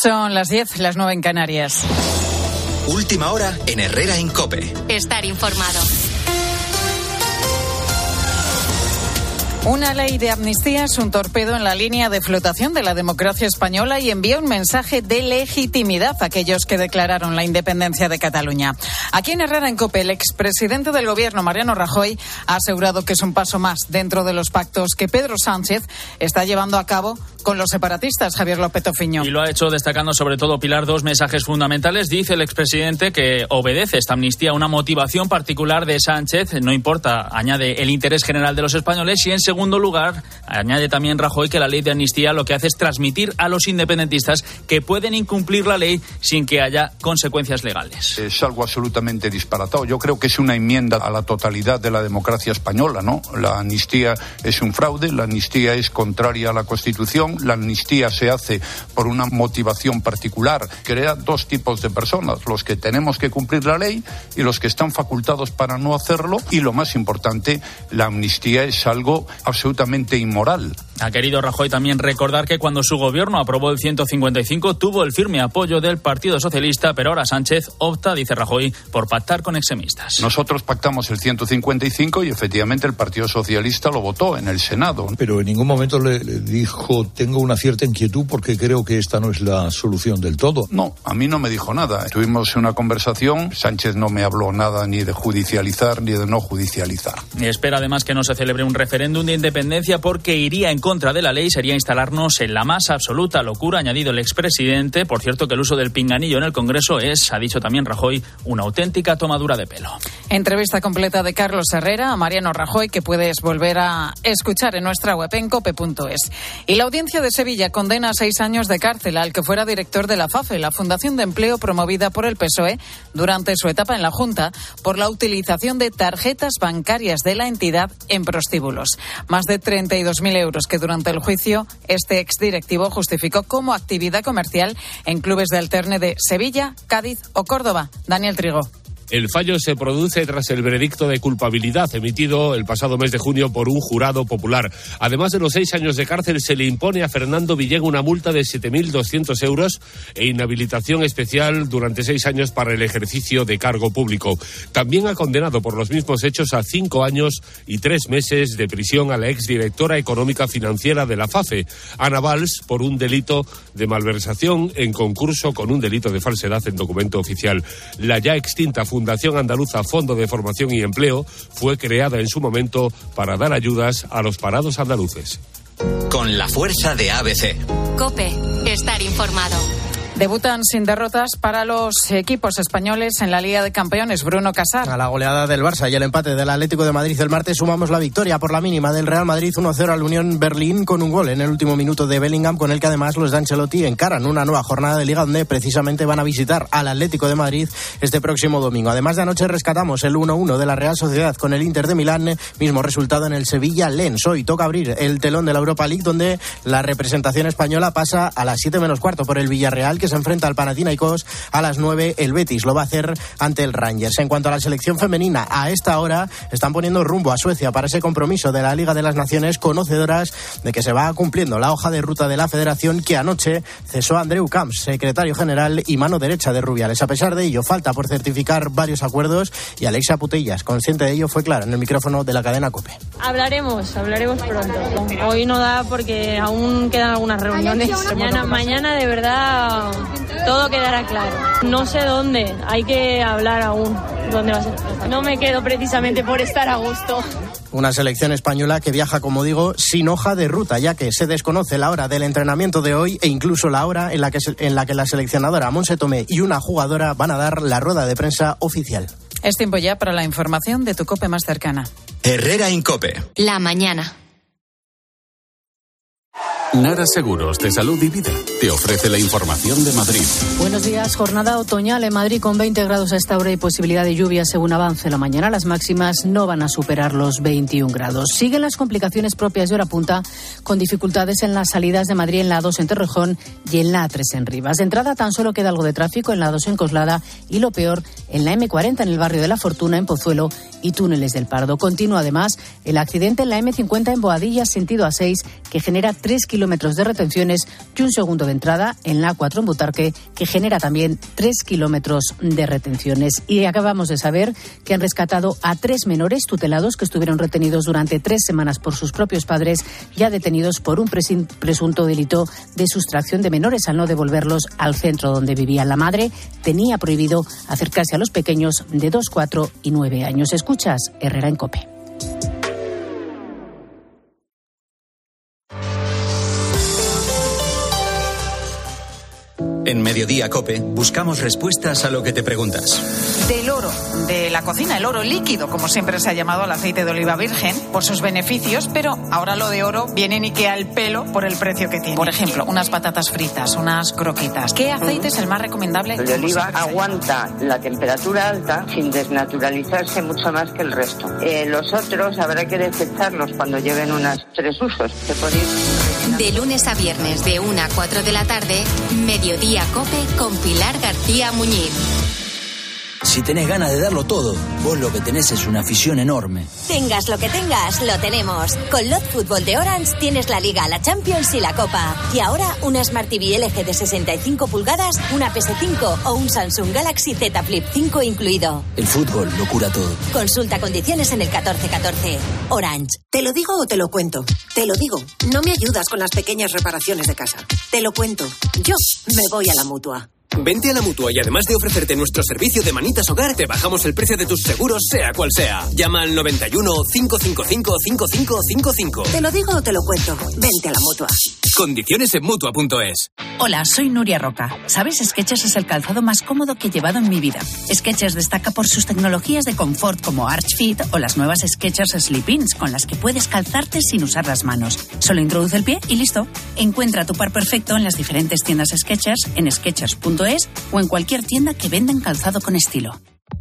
Son las 10, las 9 en Canarias. Última hora en Herrera en COPE. Estar informado. Una ley de amnistía es un torpedo en la línea de flotación de la democracia española y envía un mensaje de legitimidad a aquellos que declararon la independencia de Cataluña. Aquí en Herrera en COPE, el expresidente del Gobierno, Mariano Rajoy, ha asegurado que es un paso más dentro de los pactos que Pedro Sánchez está llevando a cabo con los separatistas. Javier López Ofiño. Y lo ha hecho destacando sobre todo, Pilar, dos mensajes fundamentales. Dice el expresidente que obedece esta amnistía a una motivación particular de Sánchez. No importa, añade, el interés general de los españoles. Y en segundo lugar, añade también Rajoy que la ley de amnistía lo que hace es transmitir a los independentistas que pueden incumplir la ley sin que haya consecuencias legales. Es algo absolutamente disparatado. Yo creo que es una enmienda a la totalidad de la democracia española, ¿no? La amnistía es un fraude, la amnistía es contraria a la Constitución, la amnistía se hace por una motivación particular. Crea dos tipos de personas, los que tenemos que cumplir la ley y los que están facultados para no hacerlo. Y lo más importante, la amnistía es algo absolutamente inmoral. Ha querido Rajoy también recordar que cuando su gobierno aprobó el 155 tuvo el firme apoyo del Partido Socialista, pero ahora Sánchez opta, dice Rajoy, por pactar con extremistas. Nosotros pactamos el 155 y efectivamente el Partido Socialista lo votó en el Senado. Pero en ningún momento le dijo, tengo una cierta inquietud porque creo que esta no es la solución del todo. No, a mí no me dijo nada. Tuvimos una conversación, Sánchez no me habló nada ni de judicializar ni de no judicializar. Y espera además que no se celebre un referéndum de independencia porque iría en contra de la ley, sería instalarnos en la más absoluta locura, ha añadido el expresidente. Por cierto, que el uso del pinganillo en el Congreso es, ha dicho también Rajoy, una auténtica tomadura de pelo. Entrevista completa de Carlos Herrera a Mariano Rajoy que puedes volver a escuchar en nuestra web en cope.es. Y la audiencia de Sevilla condena a 6 años de cárcel al que fuera director de la FAFE, la Fundación de Empleo promovida por el PSOE durante su etapa en la Junta, por la utilización de tarjetas bancarias de la entidad en prostíbulos. Más de 32.000 euros que durante el juicio este exdirectivo justificó como actividad comercial en clubes de alterne de Sevilla, Cádiz o Córdoba. Daniel Trigo. El fallo se produce tras el veredicto de culpabilidad emitido el pasado mes de junio por un jurado popular. Además de los 6 años de cárcel, se le impone a Fernando Villén una multa de 7.200 euros e inhabilitación especial durante 6 años para el ejercicio de cargo público. También ha condenado por los mismos hechos a 5 años y 3 meses de prisión a la exdirectora económica financiera de la FAFE, Ana Valls, por un delito de malversación en concurso con un delito de falsedad en documento oficial. La ya extinta Fundación Andaluza Fondo de Formación y Empleo fue creada en su momento para dar ayudas a los parados andaluces. Con la fuerza de ABC. COPE, estar informado. Debutan sin derrotas para los equipos españoles en la Liga de Campeones. Bruno Casar. A la goleada del Barça y el empate del Atlético de Madrid el martes sumamos la victoria por la mínima del Real Madrid 1-0 al Unión Berlín con un gol en el último minuto de Bellingham, con el que además los de Ancelotti encaran una nueva jornada de Liga donde precisamente van a visitar al Atlético de Madrid este próximo domingo. Además de anoche rescatamos el 1-1 de la Real Sociedad con el Inter de Milán, mismo resultado en el Sevilla-Lens. Hoy toca abrir el telón de la Europa League donde la representación española pasa a las 7 menos cuarto por el Villarreal, que se enfrenta al Panathinaikos. A las 9 el Betis lo va a hacer ante el Rangers. En cuanto a la selección femenina, a esta hora están poniendo rumbo a Suecia para ese compromiso de la Liga de las Naciones, conocedoras de que se va cumpliendo la hoja de ruta de la federación, que anoche cesó a Andreu Camps, secretario general y mano derecha de Rubiales. A pesar de ello, falta por certificar varios acuerdos y Alexia Putellas, consciente de ello, fue clara en el micrófono de la cadena COPE. Hablaremos pronto. Hoy no da porque aún quedan algunas reuniones. Mañana de verdad todo quedará claro. No sé dónde, hay que hablar aún dónde va a ser. No me quedo precisamente por estar a gusto. Una selección española que viaja, como digo, sin hoja de ruta, ya que se desconoce la hora del entrenamiento de hoy e incluso la hora en la que la seleccionadora Montse Tomé y una jugadora van a dar la rueda de prensa oficial. Es tiempo ya para la información de tu COPE más cercana. Herrera en COPE. La mañana. Nara Seguros de Salud y Vida te ofrece la información de Madrid. Buenos días. Jornada otoñal en Madrid con 20 grados a esta hora y posibilidad de lluvia según avance la mañana. Las máximas no van a superar los 21 grados. Siguen las complicaciones propias de hora punta, con dificultades en las salidas de Madrid en la A2 en Torrejón y en la A3 en Rivas. De entrada tan solo queda algo de tráfico en la A2 en Coslada y lo peor en la M40 en el barrio de La Fortuna, en Pozuelo y Túneles del Pardo. Continúa además el accidente en la M50 en Boadilla sentido A6 que genera 3 kilómetros kilómetros de retenciones y un segundo de entrada en la A4 en Butarque, que genera también 3 kilómetros de retenciones. Y acabamos de saber que han rescatado a 3 menores tutelados que estuvieron retenidos durante 3 semanas por sus propios padres, ya detenidos por un presunto delito de sustracción de menores al no devolverlos al centro donde vivía. La madre tenía prohibido acercarse a los pequeños de 2, 4 y 9 años. Escuchas Herrera en COPE. En Mediodía COPE buscamos respuestas a lo que te preguntas. Del oro, de la cocina, el oro líquido, como siempre se ha llamado al aceite de oliva virgen, por sus beneficios, pero ahora lo de oro viene ni que al pelo por el precio que tiene. Por ejemplo, unas patatas fritas, unas croquetas. ¿Qué aceite es el más recomendable? El de oliva aguanta la temperatura alta sin desnaturalizarse mucho más que el resto. Los otros habrá que desecharlos cuando lleven unos 3 usos. De lunes a viernes de 1 a 4 de la tarde, Mediodía COPE con Pilar García Muñiz. Si tenés ganas de darlo todo, vos lo que tenés es una afición enorme. Tengas lo que tengas, lo tenemos. Con Lot Fútbol de Orange tienes la Liga, la Champions y la Copa. Y ahora una Smart TV LG de 65 pulgadas, una PS5 o un Samsung Galaxy Z Flip 5 incluido. El fútbol lo cura todo. Consulta condiciones en el 1414. Orange. ¿Te lo digo o te lo cuento? Te lo digo. No me ayudas con las pequeñas reparaciones de casa. Te lo cuento. Yo me voy a la Mutua. Vente a la Mutua y además de ofrecerte nuestro servicio de manitas hogar, te bajamos el precio de tus seguros, sea cual sea. Llama al 91 555 5555. ¿Te lo digo o te lo cuento? Vente a la Mutua. Condiciones en Mutua.es. Hola, soy Nuria Roca. ¿Sabes? Skechers es el calzado más cómodo que he llevado en mi vida. Skechers destaca por sus tecnologías de confort como Arch Fit o las nuevas Skechers Slip-ins con las que puedes calzarte sin usar las manos. Solo introduce el pie y listo. Encuentra tu par perfecto en las diferentes tiendas Skechers, en Skechers.es o en cualquier tienda que vendan calzado con estilo.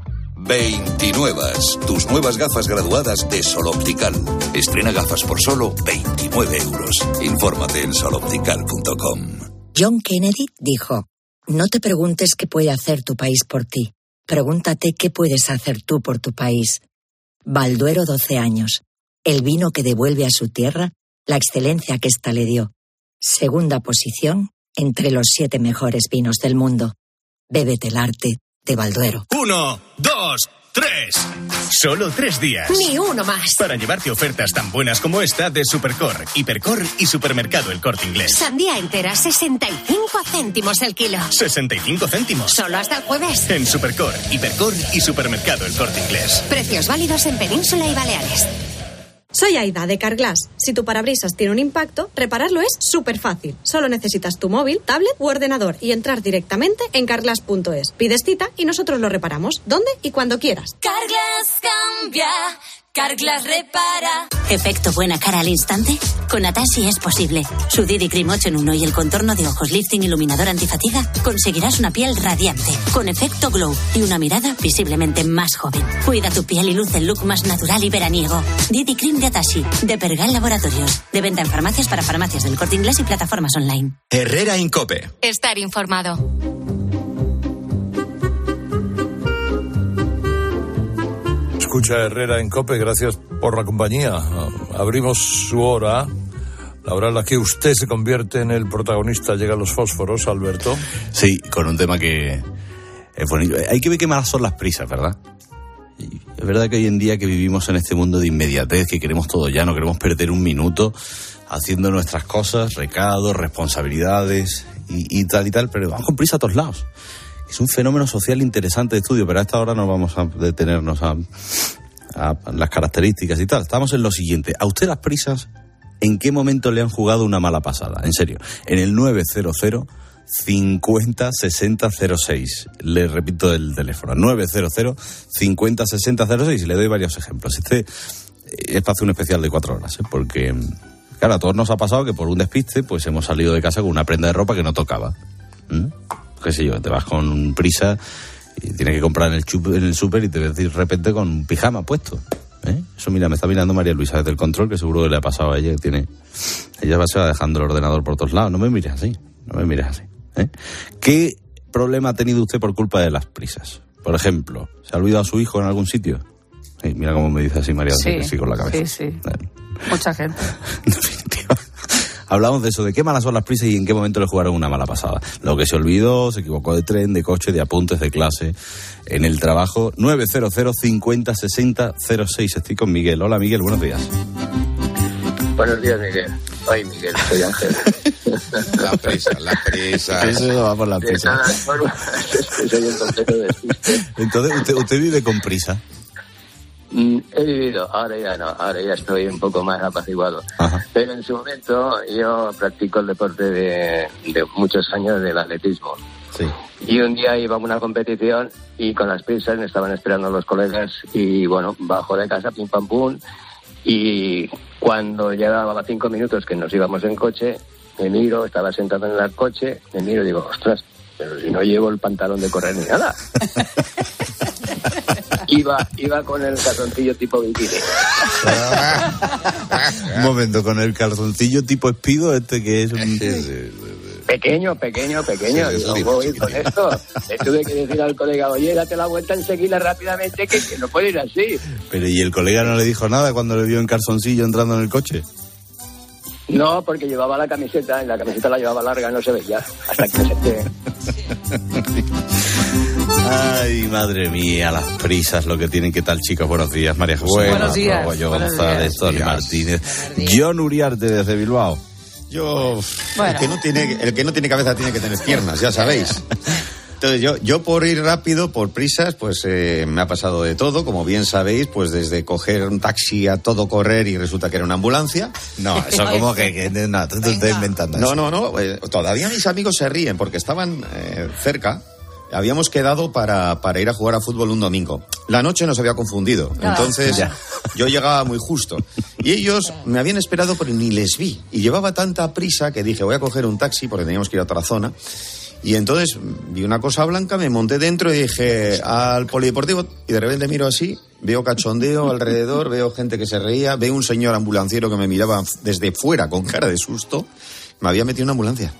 29. Tus nuevas gafas graduadas de Sol Optical. Estrena gafas por solo 29 euros. Infórmate en soloptical.com. John Kennedy dijo: no te preguntes qué puede hacer tu país por ti. Pregúntate qué puedes hacer tú por tu país. Balduero 12 años. El vino que devuelve a su tierra la excelencia que ésta le dio. Segunda posición entre los 7 mejores vinos del mundo. Bébete el arte de Balduero. 1, 2, 3. Solo 3 días. Ni uno más. Para llevarte ofertas tan buenas como esta de Supercor, Hipercor y Supermercado El Corte Inglés. Sandía entera, 65 céntimos el kilo. 65 céntimos. Solo hasta el jueves. En Supercor, Hipercor y Supermercado El Corte Inglés. Precios válidos en Península y Baleares. Soy Aida, de Carglass. Si tu parabrisas tiene un impacto, repararlo es súper fácil. Solo necesitas tu móvil, tablet u ordenador y entrar directamente en carglass.es. Pides cita y nosotros lo reparamos, donde y cuando quieras. Carglass cambia, Carglass repara. ¿Efecto buena cara al instante? Con Atashi es posible. Su Didi Cream 8 en 1 y el contorno de ojos lifting iluminador antifatiga conseguirás una piel radiante, con efecto glow y una mirada visiblemente más joven. Cuida tu piel y luce el look más natural y veraniego. Didi Cream de Atashi, de Pergal Laboratorios. De venta en farmacias para farmacias del Corte Inglés y plataformas online. Herrera en COPE. Estar informado. Escucha Herrera en COPE, gracias por la compañía. Abrimos su hora, la hora en la que usted se convierte en el protagonista. Llegan los fósforos, Alberto. Sí, con un tema que es bonito. Hay que ver qué malas son las prisas, ¿verdad? Y es verdad que hoy en día que vivimos en este mundo de inmediatez, que queremos todo ya, no queremos perder un minuto haciendo nuestras cosas, recados, responsabilidades y tal, pero vamos con prisa a todos lados. Es un fenómeno social interesante de estudio, pero a esta hora no vamos a detenernos a las características y tal. Estamos en lo siguiente. ¿A usted las prisas en qué momento le han jugado una mala pasada? En serio, en el 900 50 60 06. Le repito el teléfono, 900 50 60 06, y le doy varios ejemplos. Este es para hacer un especial de 4 horas, porque, claro, a todos nos ha pasado que por un despiste pues hemos salido de casa con una prenda de ropa que no tocaba. Qué sé yo, te vas con prisa y tienes que comprar en el súper y te ves de repente con un pijama puesto. Eso, mira, me está mirando María Luisa desde el control, que seguro que le ha pasado a ella. Ella se va dejando el ordenador por todos lados. No me mires así. ¿Qué problema ha tenido usted por culpa de las prisas? Por ejemplo, ¿se ha olvidado a su hijo en algún sitio? Sí, mira cómo me dice así María Luisa, sí, con la cabeza. Sí. Mucha gente. hablamos de eso, de qué malas son las prisas y en qué momento le jugaron una mala pasada. Lo que se olvidó, se equivocó de tren, de coche, de apuntes, de clase, en el trabajo. 900 50 60 06. Estoy con Miguel. Hola, Miguel, buenos días. Buenos días, Miguel. Ay, Miguel, soy Ángel. La prisa. Eso va por la prisa. Soy el completo despiste. Entonces, ¿usted vive con prisa? He vivido, ahora ya no, ahora ya estoy un poco más apaciguado. Ajá. Pero en su momento yo practico el deporte de muchos años del atletismo. Sí. Y un día iba a una competición y con las prisas me estaban esperando los colegas y bueno, bajo de casa, pim pam pum. Y cuando llevaba 5 minutos que nos íbamos en coche, me miro, estaba sentado en el coche, me miro y digo, ostras, pero si no llevo el pantalón de correr ni nada. Iba con el calzoncillo tipo bikini. Un momento, con el calzoncillo tipo Speedo, que es un... Pequeño. Sí, Yo voy con esto. Le tuve que decir al colega, oye, date la vuelta enseguida rápidamente, que no puede ir así. Pero ¿y el colega no le dijo nada cuando le vio en calzoncillo entrando en el coche? No, porque llevaba la camiseta, y la camiseta la llevaba larga, no se veía, hasta que me senté. Ay, madre mía, las prisas, lo que tienen. ¿Qué tal, chicos? Buenos días, María José. Buenos días. Robollo González, Tony Martínez. John Uriarte desde Bilbao. El que no tiene cabeza tiene que tener piernas, ya sabéis. Entonces yo por ir rápido, por prisas, pues me ha pasado de todo, como bien sabéis, pues desde coger un taxi a todo correr y resulta que era una ambulancia. No, eso como que no, tú te estás inventando eso. No, todavía mis amigos se ríen porque estaban cerca. Habíamos quedado para ir a jugar a fútbol un domingo. La noche nos había confundido, entonces yo llegaba muy justo. Y ellos me habían esperado pero ni les vi. Y llevaba tanta prisa que dije, voy a coger un taxi porque teníamos que ir a otra zona. Y entonces vi una cosa blanca, me monté dentro y dije al polideportivo, y de repente miro así, veo cachondeo alrededor, veo gente que se reía, veo un señor ambulanciero que me miraba desde fuera con cara de susto. Me había metido en una ambulancia.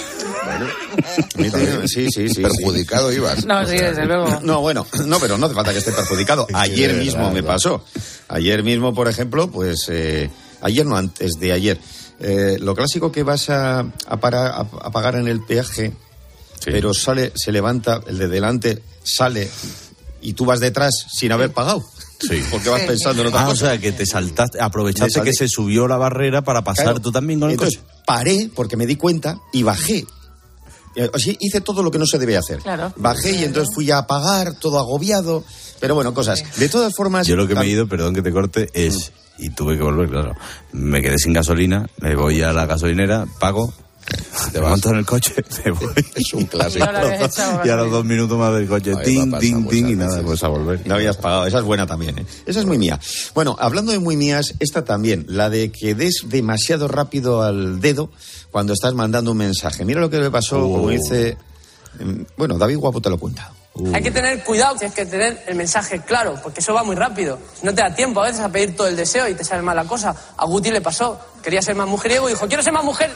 Sí. Perjudicado ibas. No, sí, desde luego. No, pero no hace falta que esté perjudicado. Ayer mismo me pasó. Ayer mismo, por ejemplo, pues... ayer no, antes de ayer. Lo clásico que vas a pagar en el peaje, pero se levanta, el de delante sale y tú vas detrás sin haber pagado. Sí. Porque vas pensando en otra cosa. O sea, que te saltaste, aprovechaste que se subió la barrera para pasar tú también con el coche. Paré porque me di cuenta y bajé. Así hice todo lo que no se debe hacer. Claro. Bajé y entonces fui a pagar, todo agobiado. Pero bueno, cosas. De todas formas... Yo lo que me he ido, perdón que te corte, es... Y tuve que volver, claro. Me quedé sin gasolina, me voy a la gasolinera, pago... Te monto en el coche, me voy. Es un clásico. Y a los 2 minutos más del coche, ting, y nada, pues a volver. No habías pagado, esa es buena también, ¿eh? Esa es muy mía. Bueno, hablando de muy mías, esta también, la de que des demasiado rápido al dedo cuando estás mandando un mensaje. Mira lo que me pasó, como dice... Bueno, David Guapo te lo cuenta. Hay que tener cuidado, tienes que tener el mensaje claro, porque eso va muy rápido. No te da tiempo a veces a pedir todo el deseo y te sale mal la cosa. A Guti le pasó, quería ser más mujeriego y dijo, quiero ser más mujer.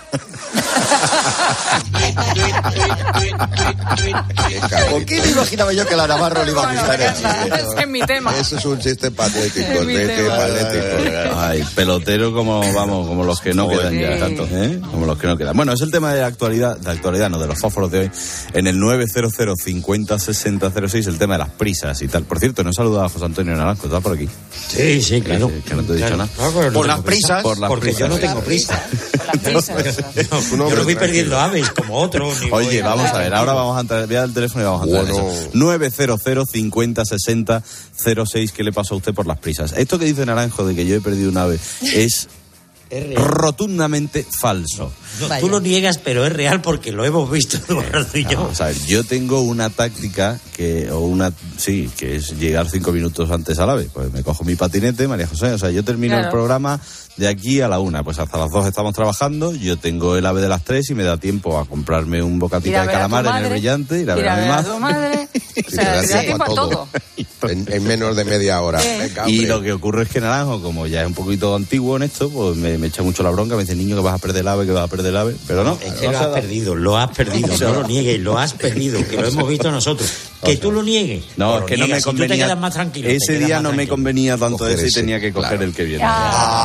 ¿Por qué me imaginaba yo que a la Navarro le iba a gustar el chiste? Es mi tema. Eso es un chiste patético. Ay, pelotero como los que no quedan ya, tanto, como los que no quedan. Bueno, es el tema de la actualidad, no, de los fósforos de hoy, en el 900 50 60 06, el tema de las prisas y tal. Por cierto, nos saluda a José Antonio Naranjo, ¿está por aquí? Sí, claro. Que no te he dicho nada. Por las prisas, porque yo no tengo prisa. Yo no voy perdiendo aves como otro. Oye, vamos a ver, ahora vamos a entrar, voy a dar el teléfono y vamos a entrar en eso. 900 50 60 06, ¿qué le pasó a usted por las prisas? Esto que dice Naranjo de que yo he perdido un ave es rotundamente falso. No, tú lo niegas, pero es real porque lo hemos visto Eduardo y yo. Vamos a ver, yo tengo una táctica que es llegar 5 minutos antes al ave. Pues me cojo mi patinete, María José, o sea, yo termino el programa de aquí a la 1, pues hasta las 2 estamos trabajando, yo tengo el ave de las 3 y me da tiempo a comprarme un bocatito de calamar en el Brillante, ir a ver a mi madre. O sea, te da tiempo a todo. En menos de media hora. Venga, y lo que ocurre es que Naranjo, como ya es un poquito antiguo en esto, pues me echa mucho la bronca, me dice, niño, que vas a perder el ave, que vas a perder del AVE, pero no. Es que lo has perdido, no lo niegues, lo has perdido, que lo hemos visto nosotros. Que tú lo niegues. No, es que no me convenía. Tú te quedas más tranquilo. Ese día no me convenía tanto ese y tenía que coger el que viene.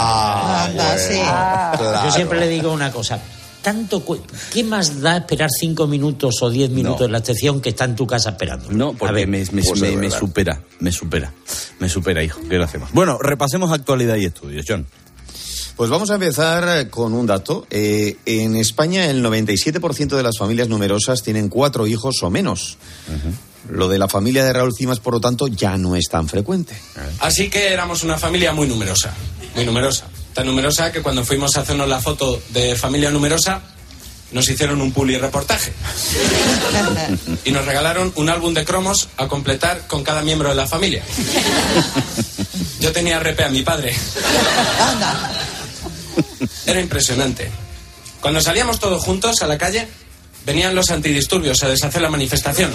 Yo siempre le digo una cosa. ¿Qué más da esperar 5 minutos o 10 minutos en la estación que está en tu casa esperando? No, porque me supera, hijo. ¿Qué le hacemos? Bueno, repasemos actualidad y estudios, John. Pues vamos a empezar con un dato. En España el 97% de las familias numerosas tienen 4 hijos o menos. Lo de la familia de Raúl Cimas, por lo tanto, ya no es tan frecuente. Así que éramos una familia muy numerosa. Tan numerosa que cuando fuimos a hacernos la foto de familia numerosa, nos hicieron un publireportaje. Y nos regalaron un álbum de cromos a completar con cada miembro de la familia. Yo tenía RP a mi padre. Era impresionante. Cuando salíamos todos juntos a la calle, venían los antidisturbios a deshacer la manifestación.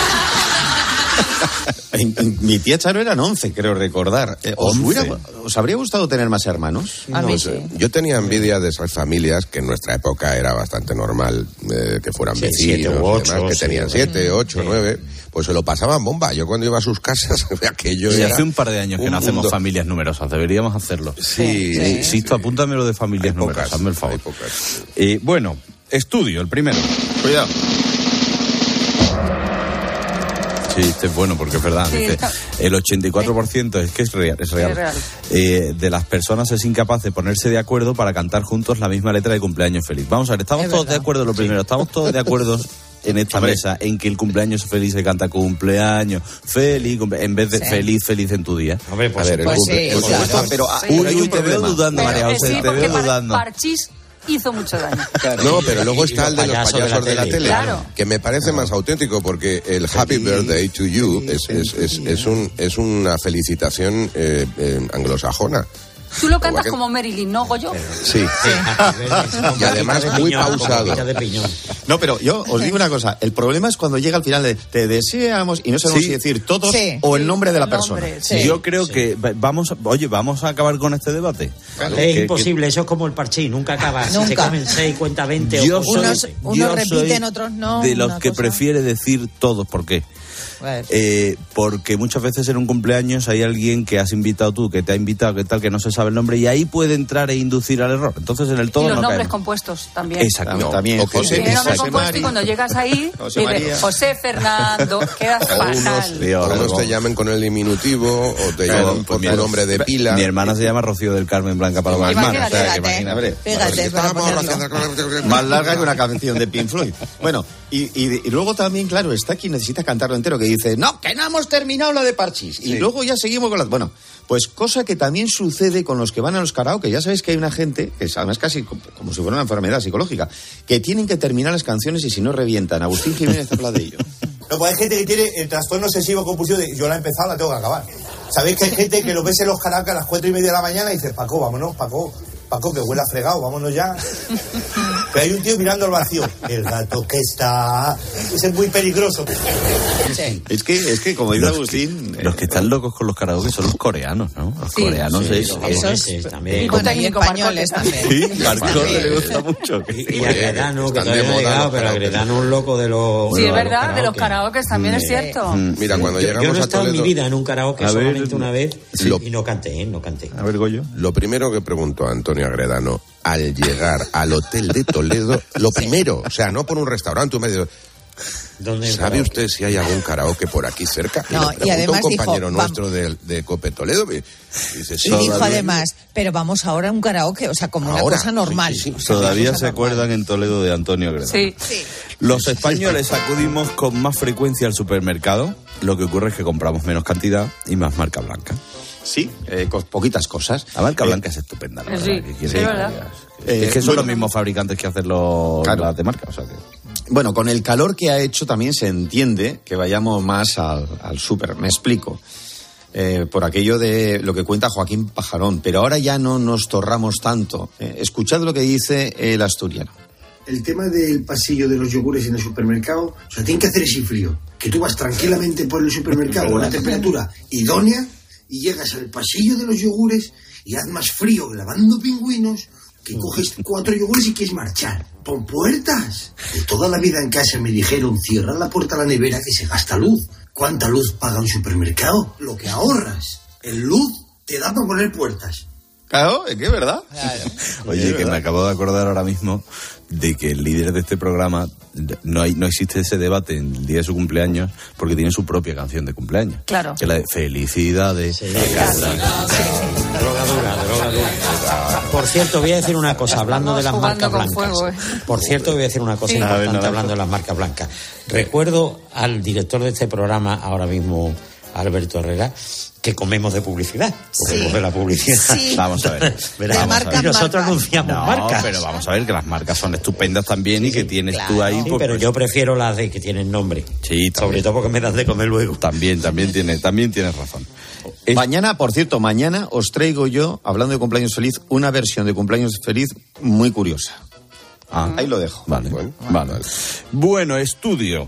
Mi tía Charo eran 11, creo recordar. ¿Os habría gustado tener más hermanos? A mí sí. Yo tenía envidia de esas familias que en nuestra época era bastante normal que fueran vecinos, 7 u 8, demás, que tenían 7, 8, 9, pues se lo pasaban bomba. Yo cuando iba a sus casas, aquello era... hace un par de años que no hacemos familias numerosas, deberíamos hacerlo. Sí. Sisto, apúntame lo de familias numerosas, hazme el favor. Bueno, estudio, el primero. Cuidado. Sí, este es bueno porque es verdad. Sí, dice, el 84% es real. De las personas es incapaz de ponerse de acuerdo para cantar juntos la misma letra de cumpleaños feliz. Vamos a ver, estamos todos de acuerdo, lo primero, estamos todos de acuerdo en esta mesa en que el cumpleaños feliz se canta cumpleaños feliz, en vez de feliz en tu día. Hombre, pues a ver, pero te veo dudando, María José, te veo dudando. Parchís hizo mucho daño. No, pero luego está el de los payasos de la tele, claro, que me parece más auténtico porque el Happy Birthday to You es una felicitación anglosajona. Tú lo cantas como Marilyn, ¿no, Goyo? Sí. Y además muy pausado. No, pero yo os digo una cosa. El problema es cuando llega al final de te deseamos y no sabemos si decir todos o el nombre de la persona. Yo creo que vamos a acabar con este debate. Claro. Es imposible, eso es como el parchís, nunca acaba. Si se comen 6, cuenta 20. Unos repiten, otros no. De los que prefiere decir todos, ¿por qué? Porque muchas veces en un cumpleaños hay alguien que has invitado tú, que te ha invitado, que tal, que no se sabe el nombre, y ahí puede entrar e inducir al error. Entonces en el todo y los no nombres caemos. Compuestos también. Exacto. También. José, el nombre compuesto y cuando llegas ahí dices José Fernando, quedas fatal. Algunos te llamen con el diminutivo o te llaman por tu nombre de pila. Mi hermana se llama Rocío del Carmen Blanca Paloma del Mar. Fíjate, más larga que una canción de Pink Floyd. Bueno, y luego también, claro, está quien necesita cantarlo entero, que dice, no, que no hemos terminado la de Parchís. Y luego ya seguimos con las... Bueno, pues cosa que también sucede con los que van a los karaoke. Ya sabéis que hay una gente, que es además casi como si fuera una enfermedad psicológica, que tienen que terminar las canciones y si no revientan. Agustín Jiménez habla de ello. No, pues hay gente que tiene el trastorno obsesivo compulsivo de yo la he empezado, la tengo que acabar. Sabéis que hay gente que lo ves en los karaoke a las 4:30 de la mañana y dices, Paco, vámonos, Paco, que huele a fregado, vámonos ya. Pero hay un tío mirando al vacío. El gato que está... Ese es muy peligroso. Sí. Es que como dice Agustín... Los que están locos con los karaoke son los coreanos, ¿no? Los coreanos también. Y con españoles también. Sí, Marcos le gusta mucho. Y a Gretano, que todavía no ha llegado, pero a Gretano es un loco de los... Sí, es verdad, de los karaoke también es cierto. Mira, cuando llegamos yo no he a estado en Toledo... mi vida en un karaoke solamente una vez y no canté. A ver, Goyo. Lo primero que preguntó a Antonio Agredano al llegar al hotel de Toledo, lo primero, o sea, no por un restaurante, un medio... ¿Sabe usted si hay algún karaoke por aquí cerca? No, y además un compañero nuestro de Cope Toledo. Dice, sí, y dijo además, pero vamos ahora a un karaoke, o sea, como una cosa normal. Sí. O sea, todavía se acuerdan en Toledo de Antonio Gredano. Sí. Los españoles acudimos con más frecuencia al supermercado. Lo que ocurre es que compramos menos cantidad y más marca blanca. Sí, con poquitas cosas. La marca blanca es estupenda, la verdad. Sí, verdad. Es que son los mismos fabricantes que hacen las de marca, o sea que... Bueno, con el calor que ha hecho también se entiende que vayamos más al súper. Me explico. Por aquello de lo que cuenta Joaquín Pajarón. Pero ahora ya no nos torramos tanto. Escuchad lo que dice el asturiano. El tema del pasillo de los yogures en el supermercado, o sea, tiene que hacer ese frío. Que tú vas tranquilamente por el supermercado a una temperatura idónea y llegas al pasillo de los yogures y haz más frío lavando pingüinos Que coges 4 yogures y quieres marchar. ¡Pon puertas! De toda la vida en casa me dijeron, cierra la puerta a la nevera que se gasta luz. ¿Cuánta luz paga un supermercado? Lo que ahorras. En luz te da para poner puertas. Claro, es que es verdad. Oye, que me acabo de acordar ahora mismo de que el líder de este programa no existe ese debate en el día de su cumpleaños porque tiene su propia canción de cumpleaños. Claro. Que es la de Felicidades. Sí. Drogadura. Por cierto, voy a decir una cosa, hablando de las marcas blancas. Fuego, Por cierto, voy a decir una cosa importante hablando de las marcas blancas. Recuerdo al director de este programa, ahora mismo Alberto Herrera, que comemos de publicidad. Porque coge la publicidad. Sí. Vamos a ver. Y nosotros anunciamos marcas. Pero vamos a ver que las marcas son estupendas también y que tienes tú ahí. Sí, pero yo prefiero las de que tienen nombre. Sí, sobre todo porque me das de comer luego. También tienes razón. Mañana, por cierto, os traigo yo, hablando de cumpleaños feliz, una versión de cumpleaños feliz muy curiosa. Ahí lo dejo. Vale. Bueno, estudio.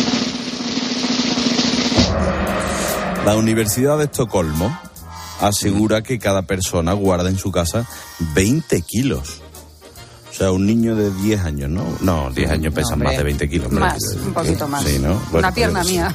La Universidad de Estocolmo asegura que cada persona guarda en su casa 20 kilos. O sea, un niño de 10 años, ¿no? No, 10 años pesa más de 20 kilos. Más, un poquito más. Sí, ¿no? Bueno, una pierna mía.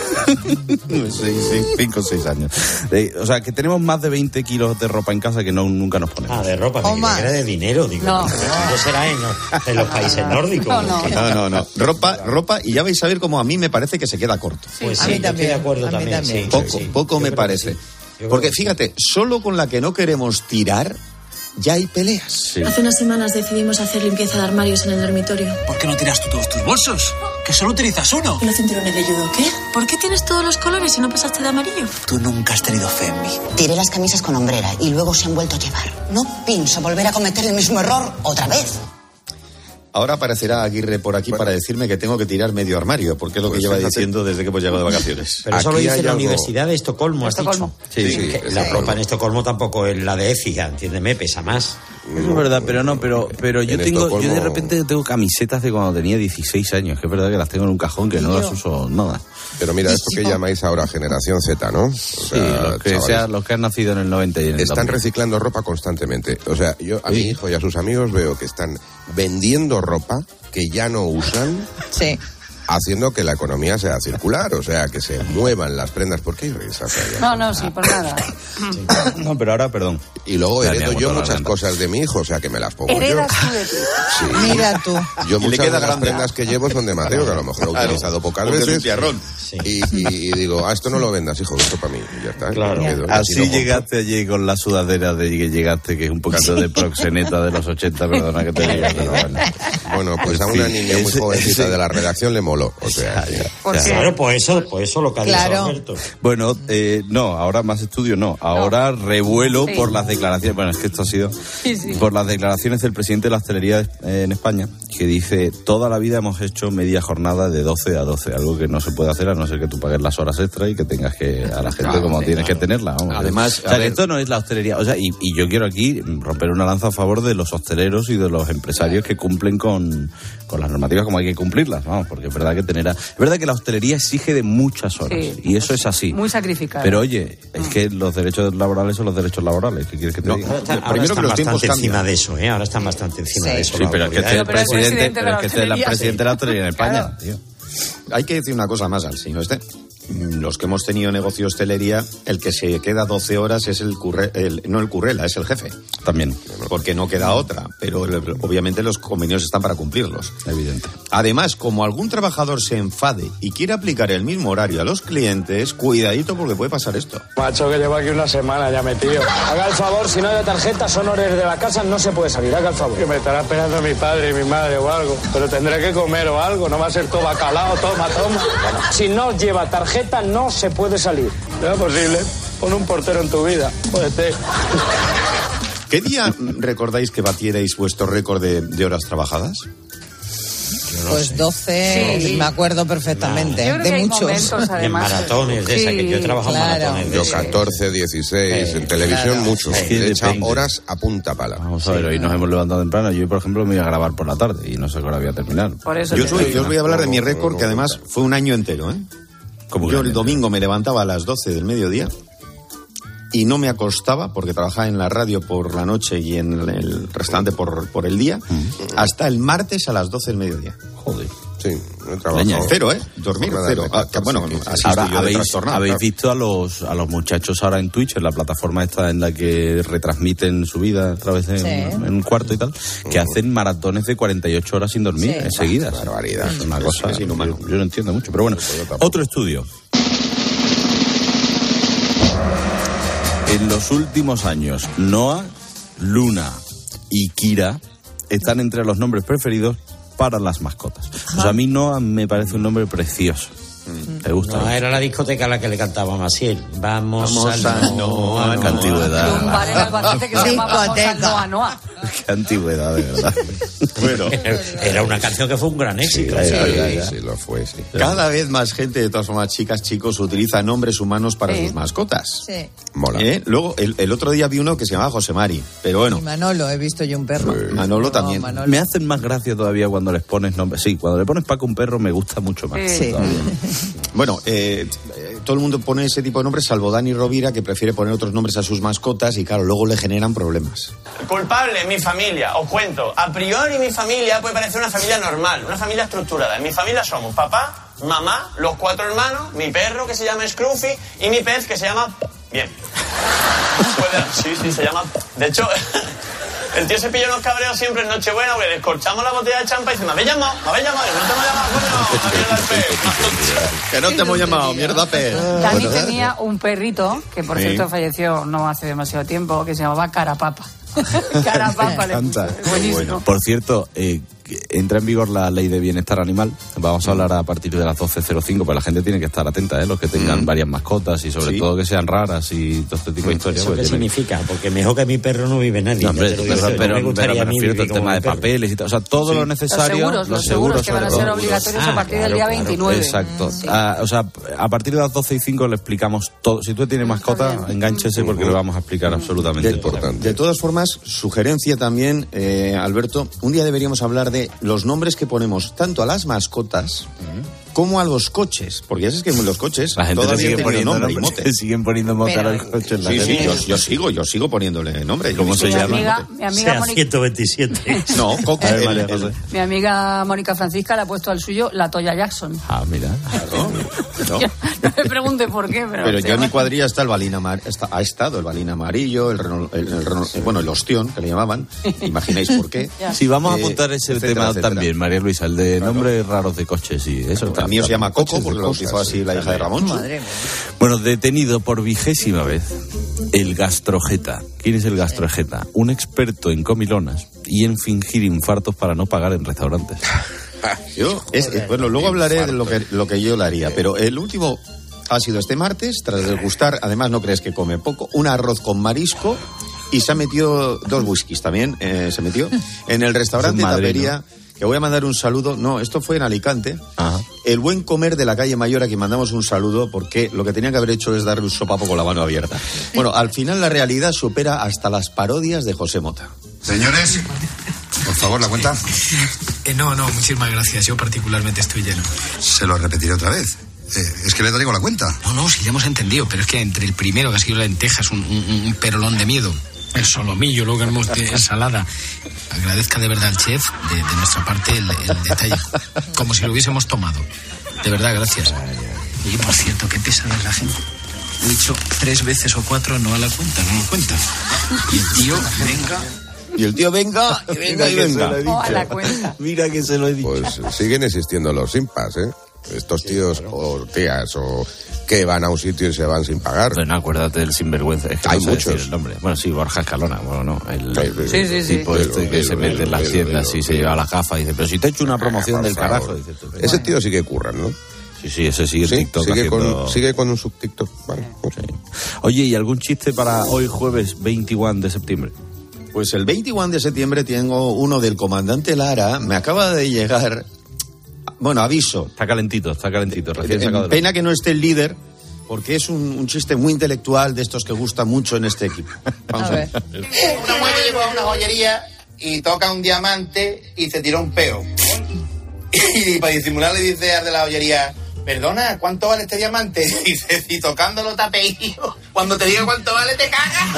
5 o 6 años. O sea, que tenemos más de 20 kilos de ropa en casa que nunca nos ponemos. De ropa, me era de dinero, digo. No. Eso será en los países nórdicos. No. Ropa, y ya vais a ver cómo a mí me parece que se queda corto. Pues sí, estoy de acuerdo también. Sí, poco me parece. Porque fíjate, solo con la que no queremos tirar, ya hay peleas. Sí. Hace unas semanas decidimos hacer limpieza de armarios en el dormitorio. ¿Por qué no tiras tú todos tus bolsos? Que solo utilizas uno. ¿Y los cinturones de judo qué? ¿Por qué tienes todos los colores y no pasaste de amarillo? Tú nunca has tenido fe en mí. Tiré las camisas con hombrera y luego se han vuelto a llevar. No pienso volver a cometer el mismo error otra vez. Ahora aparecerá Aguirre por aquí para decirme que tengo que tirar medio armario, porque es lo que lleva diciendo desde que hemos llegado de vacaciones. Pero eso lo dice la Universidad de Estocolmo, has dicho. Sí. La ropa en Estocolmo tampoco es la de Écija, entiéndeme, pesa más. Eso es verdad, pero yo de repente tengo camisetas de cuando tenía 16 años, que es verdad que las tengo en un cajón que no las uso nada. Pero mira, esto que llamáis ahora generación Z, ¿no? Los que han nacido en el 90 y en el están 2000. reciclando ropa constantemente. O sea, yo a mi hijo y a sus amigos veo que están vendiendo ropa que ya no usan. Sí. Haciendo que la economía sea circular, o sea, que se muevan las prendas. ¿Por qué risas? Sí, por nada. Sí. No, pero ahora, perdón. Y luego heredo yo muchas cosas de mi hijo, o sea, que me las pongo ¿Heredas yo. tú de ti? Sí. Mira tú. Yo muchas de las prendas que llevo son de Mateo, que a lo mejor he utilizado pocas veces. Y digo, esto no lo vendas, hijo, esto para mí. Y ya está. Claro. Así llegaste allí con la sudadera de que llegaste, que es un poquito de proxeneta de los 80, perdona que te diga. Bueno, pues a una niña muy jovencita de la redacción le moló. O sea, claro, pues eso lo que ha dicho Alberto. Bueno, no, ahora más estudio no. Ahora revuelo por las declaraciones. Bueno, es que esto ha sido por las declaraciones del presidente de la hostelería en España, que dice: toda la vida hemos hecho media jornada de 12 a 12, algo que no se puede hacer a no ser que tú pagues las horas extra y que tengas que a la gente como tienes que tenerla. Vamos. Además, o sea, que esto no es la hostelería. O sea, y yo quiero aquí romper una lanza a favor de los hosteleros y de los empresarios que cumplen con las normativas como hay que cumplirlas, vamos, porque es verdad que es verdad que la hostelería exige de muchas horas y eso es así. Muy sacrificado. Pero oye, es que los derechos laborales son los derechos laborales. ¿Qué quieres que te diga? Ahora están bastante encima de eso, ¿eh? Ahora están bastante encima de eso. Sí, pero es que este es el presidente de la hostelería en España, tío. Hay que decir una cosa más al señor los que hemos tenido negocio de hostelería, el que se queda 12 horas es no el currela, es el jefe. También. Porque no queda otra, pero obviamente los convenios están para cumplirlos. Evidente. Además, como algún trabajador se enfade y quiere aplicar el mismo horario a los clientes, cuidadito porque puede pasar esto. Macho, que llevo aquí una semana ya metido. Haga el favor, si no hay tarjetas honores de la casa, no se puede salir, haga el favor. Que me estará esperando mi padre y mi madre o algo, pero tendré que comer o algo, no va a ser todo bacalao, toma. Bueno, si no lleva tarjeta, no se puede salir. ¿No es posible? Pon un portero en tu vida. Jódete. ¿Qué día recordáis que batierais vuestro récord de horas trabajadas? Pues 12, me acuerdo perfectamente. Yo creo de que hay muchos. momentos, además, en maratones de esa que yo he trabajado en maratones. Yo 14, 16, en televisión mucho. He hecho horas a punta pala. Vamos a ver, hoy nos hemos levantado temprano. Yo, por ejemplo, me iba a grabar por la tarde y no sé qué hora voy a terminar. Por eso yo os voy a hablar de mi récord, que además fue un año entero, ¿eh? Yo el domingo me levantaba a las 12 del mediodía y no me acostaba porque trabajaba en la radio por la noche y en el restaurante por el día, hasta el martes a las 12 del mediodía. Joder. Sí, he trabajado. Cero, dormir cero. Bueno, así ahora estoy yo de trastornado. habéis visto a los muchachos ahora en Twitch, en la plataforma esta en la que retransmiten su vida a través de en un cuarto y tal, que hacen maratones de 48 horas sin dormir seguidas. Barbaridad. Es una cosa que yo no entiendo mucho. Pero bueno, otro estudio. En los últimos años, Noah, Luna y Kira están entre los nombres preferidos para las mascotas. O sea, a mí Noah me parece un nombre precioso. ¿Te gusta? No, era la discoteca a la que le cantaba Maciel. Vamos a Noah. Qué antigüedad. Un bar en Albacete que se llamaba Noah. Qué antigüedad, de verdad. Bueno, era una canción que fue un gran éxito. Sí, lo fue, sí. Cada vez más gente, de todas formas, chicas, chicos, utiliza nombres humanos para sus mascotas. Sí. Mola. Luego, el otro día vi uno que se llamaba José Mari, pero bueno. Y Manolo, he visto yo un perro. Manolo también. Manolo. Me hacen más gracia todavía cuando les pones nombres. Sí, cuando le pones Paco un perro me gusta mucho más. Sí. Bueno, todo el mundo pone ese tipo de nombres, salvo Dani Rovira, que prefiere poner otros nombres a sus mascotas y claro, luego le generan problemas. El culpable es mi familia, os cuento. A priori mi familia puede parecer una familia normal, una familia estructurada. En mi familia somos papá, mamá, los 4 hermanos, mi perro que se llama Scruffy y mi pez que se llama... Bien. Sí, se llama... De hecho... El tío se pilla unos cabreos siempre en Nochebuena, porque le escorchamos la botella de champa y dice, me habéis llamado, no te hemos llamado, coño, que no te hemos llamado, mierda pez. Dani tenía un perrito, que por cierto falleció no hace demasiado tiempo, que se llamaba Carapapa. Carapapa, le puse. Buenísimo. Por cierto, entra en vigor la ley de bienestar animal. Vamos a hablar a partir de las 12:05, pues la gente tiene que estar atenta, los que tengan varias mascotas y sobre todo que sean raras y todo este tipo de historias. ¿Eso qué significa? Porque mejor que mi perro no vive nadie. No, hombre, pero me refiero al tema de papeles y tal. O sea, todo lo necesario. Los seguros que van a ser obligatorios a partir del día 29. Exacto. O sea, a partir de las 12:05 le explicamos todo. Si tú tienes mascota, engánchese porque le vamos a explicar absolutamente todo. De todas formas, sugerencia también, Alberto, un día deberíamos hablar de los nombres que ponemos tanto a las mascotas como a los coches, porque ya sabes que en los coches la gente todavía sigue poniendo nombre y mote. Siguen poniendo mote a los coches. Sí, yo sigo poniéndole nombre. ¿Cómo se llama? Mi amiga Mónica 127. No, Coca. Mi amiga Mónica Francisca le ha puesto al suyo la Toya Jackson. Ah, mira. No me pregunte por qué, pero yo en mi cuadrilla está el balín ha estado el balín amarillo, el ostión, que le llamaban. Imagináis por qué. Sí, vamos a apuntar ese tema también, María Luisa, el de nombres raros de coches y eso. El mío se llama Coco porque lo bautizó así la hija de Ramón. Bueno, detenido por 20ª vez el gastrojeta. ¿Quién es el gastrojeta? Un experto en comilonas y en fingir infartos para no pagar en restaurantes. Bueno, luego hablaré de lo que yo le haría, pero el último ha sido este martes, tras degustar, además no crees que come poco, un arroz con marisco y se ha metido 2 whiskies también, se metió en el restaurante Tapería. Que voy a mandar un saludo. No, esto fue en Alicante. Ajá. El Buen Comer de la calle Mayor, a quien mandamos un saludo, porque lo que tenía que haber hecho es darle un sopapo con la mano abierta. Bueno, al final la realidad supera hasta las parodias de José Mota. Señores, por favor, la cuenta. No, muchísimas gracias. Yo particularmente estoy lleno. Se lo repetiré otra vez. Es que le traigo la cuenta. No, sí, ya hemos entendido, pero es que entre el primero, que ha sido la lenteja, es un perolón de miedo. El solomillo, luego tenemos de ensalada. Agradezca de verdad al chef, de nuestra parte, el detalle. Como si lo hubiésemos tomado. De verdad, gracias. Oye, por cierto, qué pesada es la gente. He dicho 3 veces o 4 no a la cuenta, no lo cuenta. Y el tío, venga... Y el tío venga. A la cuenta. Mira que se lo he dicho. Pues siguen existiendo los impas, Estos tíos o tías o que van a un sitio y se van sin pagar. Bueno, acuérdate del sinvergüenza. Es que hay no sé muchos. Decir el nombre. Bueno, sí, Borja Escalona. Bueno, no. Sí. Tipo que se mete en las tiendas y se lleva las gafas y dice, pero si te he hecho una promoción del carajo. Dice, ese tío sí que curran, ¿no? Sí, ese sigue TikTok. Sigue con un subTikTok. Vale. Sí. Oye, ¿y algún chiste para hoy jueves 21 de septiembre? Pues el 21 de septiembre tengo uno del comandante Lara. Me acaba de llegar... Bueno, aviso. Está calentito, recién sacado. Pena que no esté el líder, porque es un chiste muy intelectual de estos que gusta mucho en este equipo. Vamos a ver. Una mujer llegó a una joyería y toca un diamante y se tira un peo. Y para disimular le dice al de la joyería, perdona, ¿cuánto vale este diamante? Y dice, si tocándolo tapeío. Cuando te diga cuánto vale, te cagas.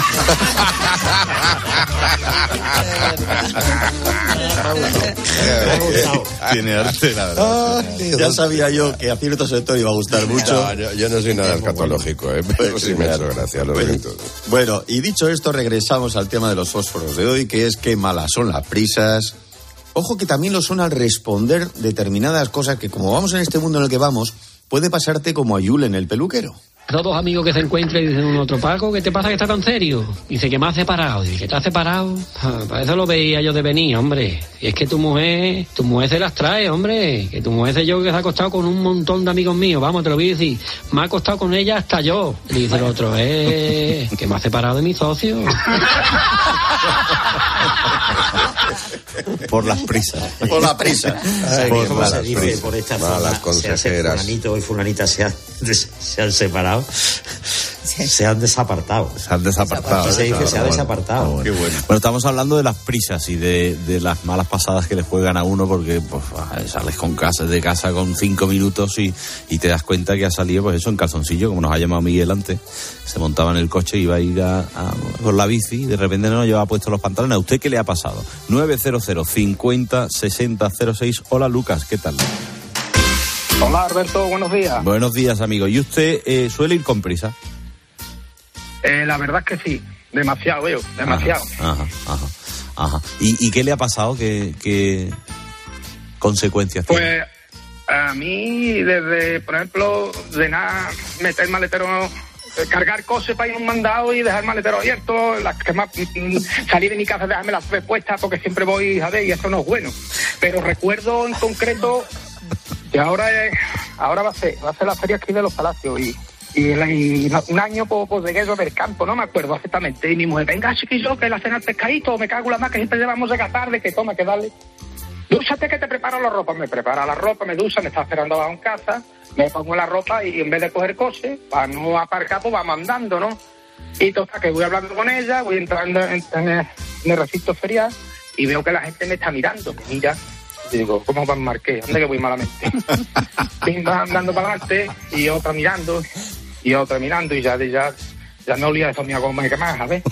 Tiene arte, la verdad. Ya sabía yo que a cierto sector iba a gustar mucho. No, yo no soy nada escatológico, pero sí me ha hecho gracia, lo siento. Bueno, y dicho esto, regresamos al tema de los fósforos de hoy, que es qué malas son las prisas. Ojo que también lo son al responder determinadas cosas que, como vamos en este mundo en el que vamos, puede pasarte como a Yule en el peluquero. Dos amigos que se encuentran y dicen uno otro, Paco, ¿qué te pasa que está tan serio? Dice que me has separado. Dice, ¿que te has separado? Para eso lo veía yo de venir, hombre. Y es que tu mujer se las trae, hombre. Que tu mujer sé yo que se ha acostado con un montón de amigos míos. Vamos, te lo voy a decir. Me ha acostado con ella hasta yo. Y dice el otro, que me has separado de mi socio. Por las prisas. Por la prisa. ¿Cómo se dice? Por esta malas consejeras. Fulanito y fulanita se han separado. Se han desapartado. Se han desapartado. Se dice, se ha desapartado. Bueno. Qué bueno. Bueno, estamos hablando de las prisas y de las malas pasadas que le juegan a uno, porque pues sales de casa con 5 minutos y te das cuenta que ha salido, pues eso, en calzoncillo, como nos ha llamado Miguel antes. Se montaba en el coche y iba a ir con la bici y de repente no llevaba puestos los pantalones. ¿A usted qué le ha pasado? 900 50 60 06. Hola, Lucas, ¿qué tal? Hola, Alberto, buenos días. Buenos días, amigo. ¿Y usted suele ir con prisa? La verdad es que sí, demasiado, demasiado. Ajá. ¿Y qué le ha pasado? ¿Qué consecuencias tiene? Pues a mí, desde, por ejemplo, de nada, meter maletero, cargar cosas para ir a un mandado y dejar el maletero abierto, las que más salir de mi casa, dejarme las puestas porque siempre voy a ver y eso no es bueno. Pero recuerdo en concreto que ahora va a ser la feria aquí de los Palacios y un año pues llegué yo del campo, no me acuerdo exactamente, y mi mujer, venga chiquillo, que la cena al pescadito, me cago en la más que siempre llevamos de tarde, que toma, que dale. Dúchate que te preparo la ropa. Me prepara la ropa, me ducha, me está esperando abajo en casa, me pongo la ropa y en vez de coger coche, para no aparcar, pues vamos andando, ¿no? Y total, que voy hablando con ella, voy entrando en el recinto ferial y veo que la gente me está mirando, me mira. Y digo, ¿cómo van Marqués? ¿Dónde que voy malamente? Venga andando para adelante y otra mirando y ya me olía de eso, mía, como que más, ¿sabes?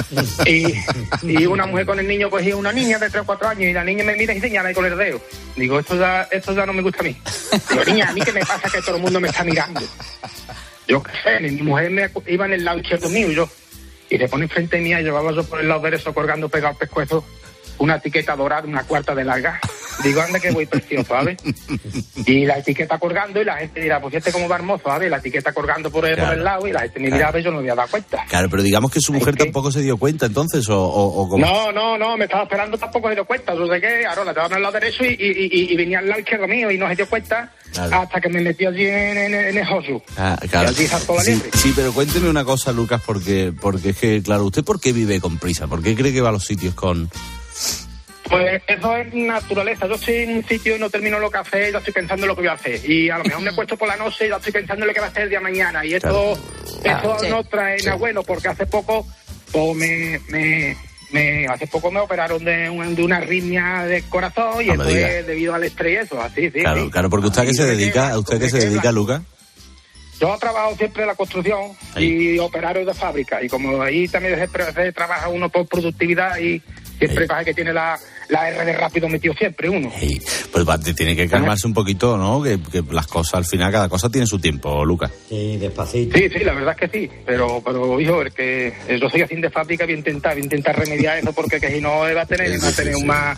Y una mujer con el niño, pues, y una niña de 3 o 4 años, y la niña me mira y señala con el dedo. Digo, esto ya no me gusta a mí. Digo, niña, ¿a mí qué me pasa que todo el mundo me está mirando? Yo qué sé, mi mujer iba en el lado izquierdo mío y se pone enfrente mía y llevaba yo por el lado derecho colgando pegado al pescuezo una etiqueta dorada, 1/4 de larga. Digo, anda que voy precioso, ¿sabes? Y la etiqueta colgando y la gente dirá, pues este como va hermoso, ¿sabes? La etiqueta colgando por el lado y la gente me miraba y yo no me había dado cuenta. Claro, pero digamos que su mujer tampoco se dio cuenta entonces, ¿o cómo? No, me estaba esperando, tampoco se dio cuenta. Yo llegué, ahora la llevaba al lado derecho y venía al lado izquierdo mío y no se dio cuenta hasta que me metió allí en el josu. Claro. Y allí saltó la liebre. Sí, pero cuénteme una cosa, Lucas, porque es que, claro, ¿usted por qué vive con prisa? ¿Por qué cree que va a los sitios con...? Pues eso es naturaleza. Yo estoy en un sitio y no termino lo que hacer, yo estoy pensando en lo que voy a hacer. Y a lo mejor me he puesto por la noche y yo estoy pensando en lo que va a hacer el día de mañana. Y esto no trae nada bueno, porque hace poco pues hace poco me operaron de una arritmia del corazón y eso es debido al estrés y eso, así, sí. Claro, porque ¿usted a qué se dedica? ¿A usted qué se dedica, Lucas? Yo he trabajado siempre en la construcción y operario de fábrica. Y como ahí también se trabaja uno por productividad y siempre pasa que tiene la R de rápido metido siempre uno. Pues tiene que calmarse un poquito, ¿no? Que las cosas, al final, cada cosa tiene su tiempo, Lucas. Sí, despacito. Sí, la verdad es que sí. Pero hijo, es que yo soy así de fábrica, voy a intentar remediar eso, porque que si no va a tener un más...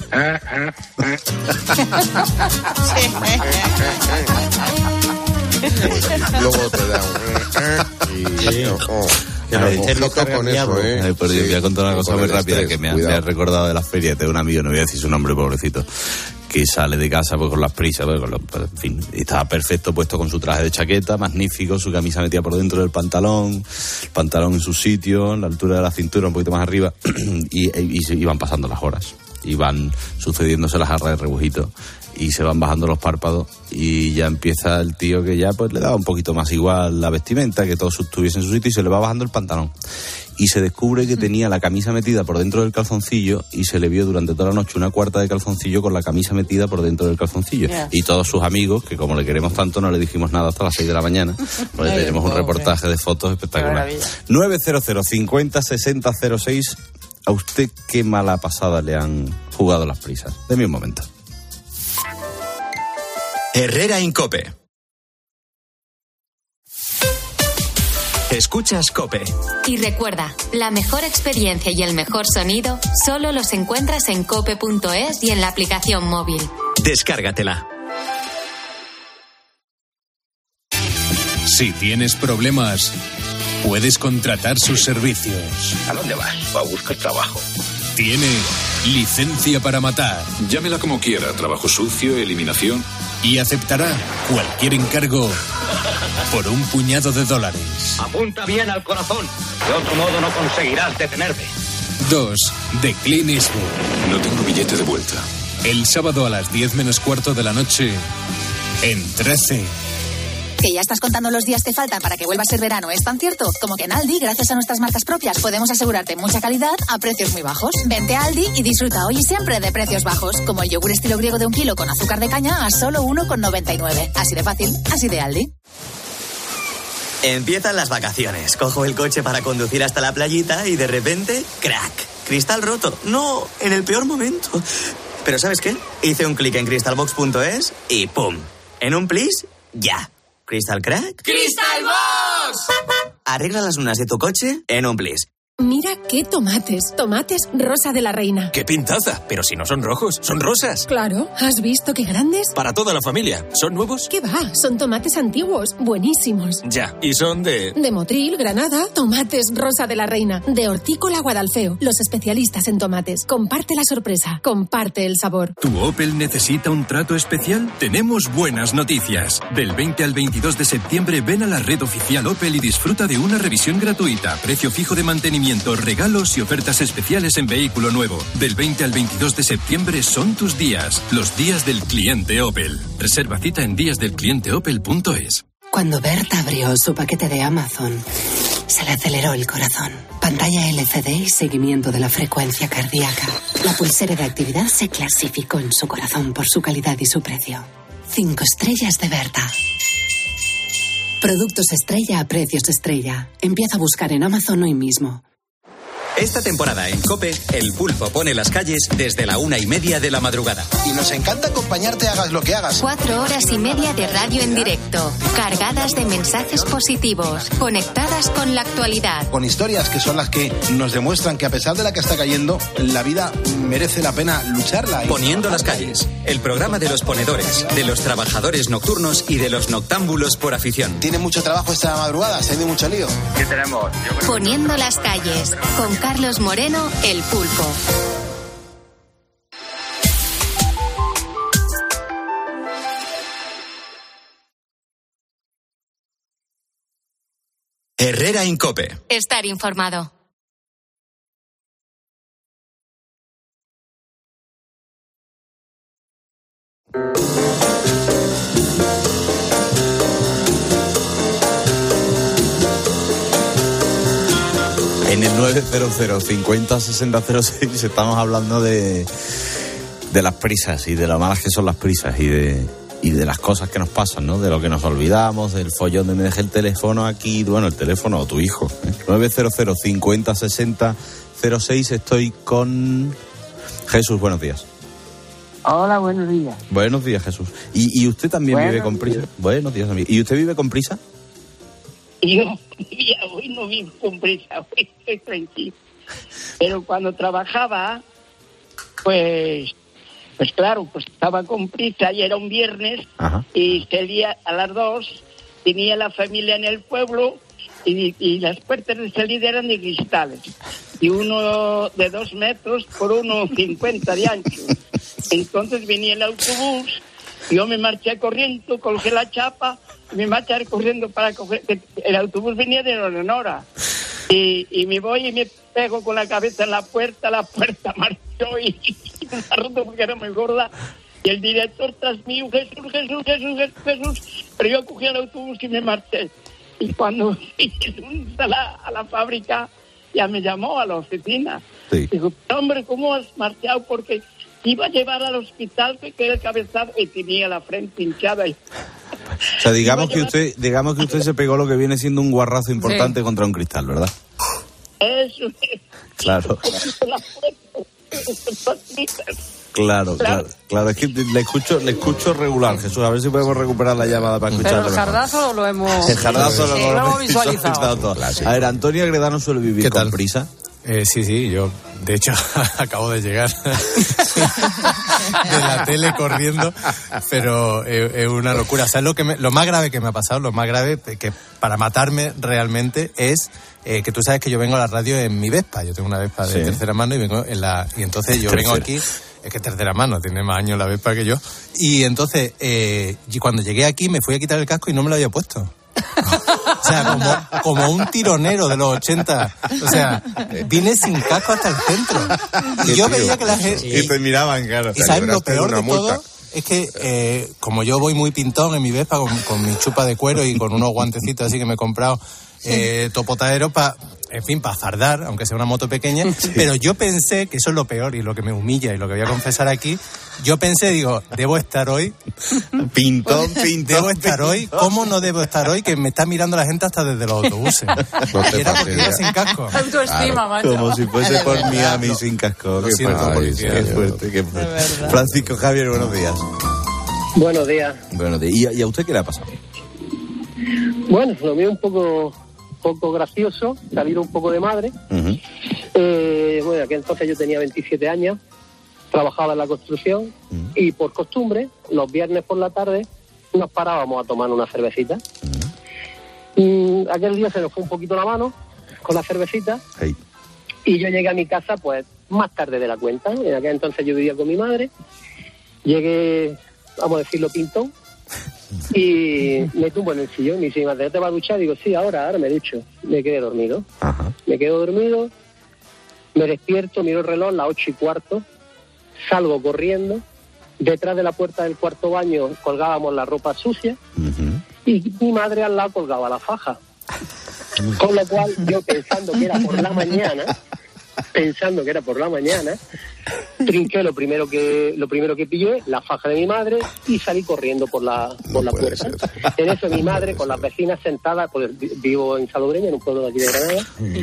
Luego te da con eso, voy a contar una cosa muy rápida que me ha recordado de las ferias. Tengo un amigo, no voy a decir su nombre, pobrecito, que sale de casa pues con las prisas, pues, en fin, estaba perfecto puesto con su traje de chaqueta, magnífico, su camisa metida por dentro del pantalón, el pantalón en su sitio, en la altura de la cintura, un poquito más arriba, y iban pasando las horas, iban sucediéndose las jarras de rebujito, y se van bajando los párpados, y ya empieza el tío que ya pues le daba un poquito más igual la vestimenta, que todos estuviesen en su sitio, y se le va bajando el pantalón. y se descubre que tenía la camisa metida por dentro del calzoncillo y se le vio durante toda la noche una cuarta de calzoncillo con la camisa metida por dentro del calzoncillo. Yeah. Y todos sus amigos, que como le queremos tanto, no le dijimos nada hasta las 6 de la mañana, pues tenemos un reportaje de fotos espectacular. 900 50 60 06. ¿A usted qué mala pasada le han jugado las prisas? Deme un momento. Herrera Incope. Escuchas COPE. Y recuerda, la mejor experiencia y el mejor sonido solo los encuentras en cope.es y en la aplicación móvil. Descárgatela. Si tienes problemas, puedes contratar sus servicios. ¿A dónde vas? A buscar trabajo. Tiene licencia para matar. Llámela como quiera, trabajo sucio, eliminación. Y aceptará cualquier encargo por un puñado de $. Apunta bien al corazón. De otro modo no conseguirás detenerme. 2. De Clint Eastwood. No tengo billete de vuelta. El sábado a las 10 menos cuarto de la noche en 13. ¿Que ya estás contando los días que faltan para que vuelva a ser verano? ¿Es tan cierto? Como que en Aldi, gracias a nuestras marcas propias, podemos asegurarte mucha calidad a precios muy bajos. Vente a Aldi y disfruta hoy y siempre de precios bajos, como el yogur estilo griego de 1 kilo con azúcar de caña a solo 1,99. Así de fácil, así de Aldi. Empiezan las vacaciones. Cojo el coche para conducir hasta la playita y de repente, ¡crack! Cristal roto. No, en el peor momento. Pero ¿sabes qué? Hice un clic en crystalbox.es y ¡pum! En un plis, ya. ¿Crystal Crack? ¡Crystal Box! Arregla las lunas de tu coche en un plis. Mira qué tomates. Tomates Rosa de la Reina. ¡Qué pintaza! Pero si no son rojos, son rosas. Claro. ¿Has visto qué grandes? Para toda la familia. ¿Son nuevos? ¿Qué va? Son tomates antiguos. Buenísimos. Ya. ¿Y son de...? De Motril, Granada. Tomates Rosa de la Reina. De Hortícola Guadalfeo. Los especialistas en tomates. Comparte la sorpresa. Comparte el sabor. ¿Tu Opel necesita un trato especial? Tenemos buenas noticias. Del 20 al 22 de septiembre ven a la red oficial Opel y disfruta de una revisión gratuita. Precio fijo de mantenimiento, regalos y ofertas especiales en vehículo nuevo. Del 20 al 22 de septiembre son tus días, los días del cliente Opel. Reserva cita en díasdelclienteopel.es. Cuando Berta abrió su paquete de Amazon, se le aceleró el corazón. Pantalla LCD y seguimiento de la frecuencia cardíaca. La pulsera de actividad se clasificó en su corazón por su calidad y su precio. 5 estrellas de Berta. Productos estrella a precios estrella. Empieza a buscar en Amazon hoy mismo. Esta temporada en COPE, El Pulpo pone las calles desde la 1:30 de la madrugada. Y nos encanta acompañarte, hagas lo que hagas. 4 horas y media de radio en directo, cargadas de mensajes positivos, conectadas con la actualidad. Con historias que son las que nos demuestran que a pesar de la que está cayendo, la vida merece la pena lucharla. Poniendo las calles, el programa de los ponedores, de los trabajadores nocturnos y de los noctámbulos por afición. ¿Tiene mucho trabajo esta madrugada? ¿Se ha ido mucho lío? ¿Qué tenemos? Poniendo las calles, con Carlos Moreno, El Pulpo. Herrera Incope. Estar informado. En el 900 50 60 06 estamos hablando de las prisas y de lo malas que son las prisas y de las cosas que nos pasan, ¿no? De lo que nos olvidamos, del follón de me dejé el teléfono aquí, bueno, el teléfono o tu hijo. 900 50 60 06. Estoy con Jesús, buenos días. Hola, buenos días. Buenos días, Jesús. ¿Y usted también vive con prisa? Buenos días, amigo. ¿Y usted vive con prisa? Yo hoy no vivo con prisa, hoy estoy tranquilo. Pero cuando trabajaba, pues claro, pues estaba con prisa y era un viernes. Ajá. Y salía a las 2, tenía la familia en el pueblo y las puertas de salida eran de cristales. Y uno de 2 metros por 1,50 de ancho. Entonces venía el autobús, yo me marché corriendo, colgué la chapa, me marché corriendo para coger, que el autobús venía de hora en hora. Y me voy y me pego con la cabeza en la puerta marchó y me roto porque era muy gorda. Y el director tras mío, Jesús, pero yo cogí el autobús y me marché. Y cuando fui a la fábrica, ya me llamó a la oficina. Sí. Digo, hombre, ¿cómo has marchado? Porque iba a llevar al hospital que era el cabezazo y tenía la frente hinchada. O sea, digamos que usted se pegó lo que viene siendo un guarrazo importante contra un cristal, ¿verdad? Eso es. Claro. Claro. Es que le escucho regular, Jesús. A ver si podemos recuperar la llamada para escucharlo. Pero el jardazo lo hemos... El jardazo lo hemos visualizado todo. A ver, Antonio Agredano suele vivir con prisa. Sí, yo de hecho acabo de llegar de la tele corriendo, pero es una locura. ¿Sabes lo más grave que me ha pasado? Lo más grave que para matarme realmente es que tú sabes que yo vengo a la radio en mi Vespa. Yo tengo una Vespa de tercera mano y entonces yo vengo aquí. Es que tercera mano, tiene más años la Vespa que yo. Y entonces, cuando llegué aquí me fui a quitar el casco y no me lo había puesto. O sea, como un tironero de los 80. O sea, vine sin casco hasta el centro. Y yo veía que la gente... Y te miraban, claro. ¿Y sabes lo peor de todo? Es que como yo voy muy pintón en mi Vespa con mi chupa de cuero y con unos guantecitos así que me he comprado topotaderos para fardar, aunque sea una moto pequeña, pero yo pensé que eso es lo peor y lo que me humilla y lo que voy a confesar aquí, digo, debo estar hoy pintón, debo estar hoy, ¿cómo no debo estar hoy? Que me está mirando la gente hasta desde los autobuses. Y era porque iba sin casco. Autoestima, macho. Como si fuese por Miami sin casco. Qué fuerte. Francisco Javier, buenos días. Buenos días. ¿Y a usted qué le ha pasado? Bueno, lo mío un poco gracioso, salir un poco de madre. Bueno, aquel entonces yo tenía 27 años, trabajaba en la construcción y por costumbre, los viernes por la tarde, nos parábamos a tomar una cervecita. Aquel día se nos fue un poquito la mano con la cervecita y yo llegué a mi casa pues más tarde de la cuenta. En aquel entonces yo vivía con mi madre, llegué, vamos a decirlo, pintón. Y me tumbo en el sillón y me dice, ¿te vas a duchar? Digo, sí, ahora me ducho. Me quedé dormido. Me quedo dormido, me despierto, miro el reloj, las 8:15, salgo corriendo. Detrás de la puerta del cuarto baño colgábamos la ropa sucia y mi madre al lado colgaba la faja. Con lo cual yo pensando que era por la mañana, trinqué lo primero que pillé, la faja de mi madre, y salí corriendo por la puerta. En eso mi madre, con las vecinas sentadas, pues vivo en Salobreña, en un pueblo de aquí de Granada,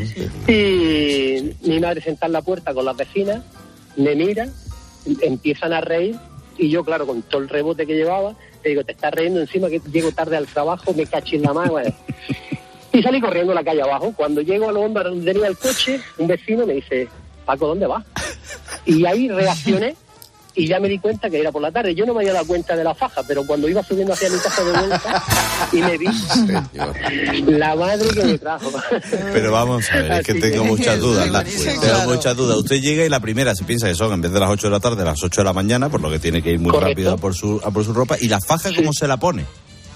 y mi madre sentada en la puerta con las vecinas, me mira, empiezan a reír, y yo, claro, con todo el rebote que llevaba, te digo, te estás riendo encima que llego tarde al trabajo, me caché en la mano. Y salí corriendo a la calle abajo. Cuando llego a la onda donde tenía el coche, un vecino me dice, Paco, ¿dónde vas? Y ahí reaccioné y ya me di cuenta que era por la tarde. Yo no me había dado cuenta de la faja, pero cuando iba subiendo hacia mi casa de vuelta y me vi la madre que me trajo. Pero vamos a ver, es que tengo muchas dudas. Usted llega y la primera se piensa que son, en vez de las 8 de la tarde, las 8 de la mañana, por lo que tiene que ir muy rápido a por su ropa. ¿Y la faja cómo se la pone?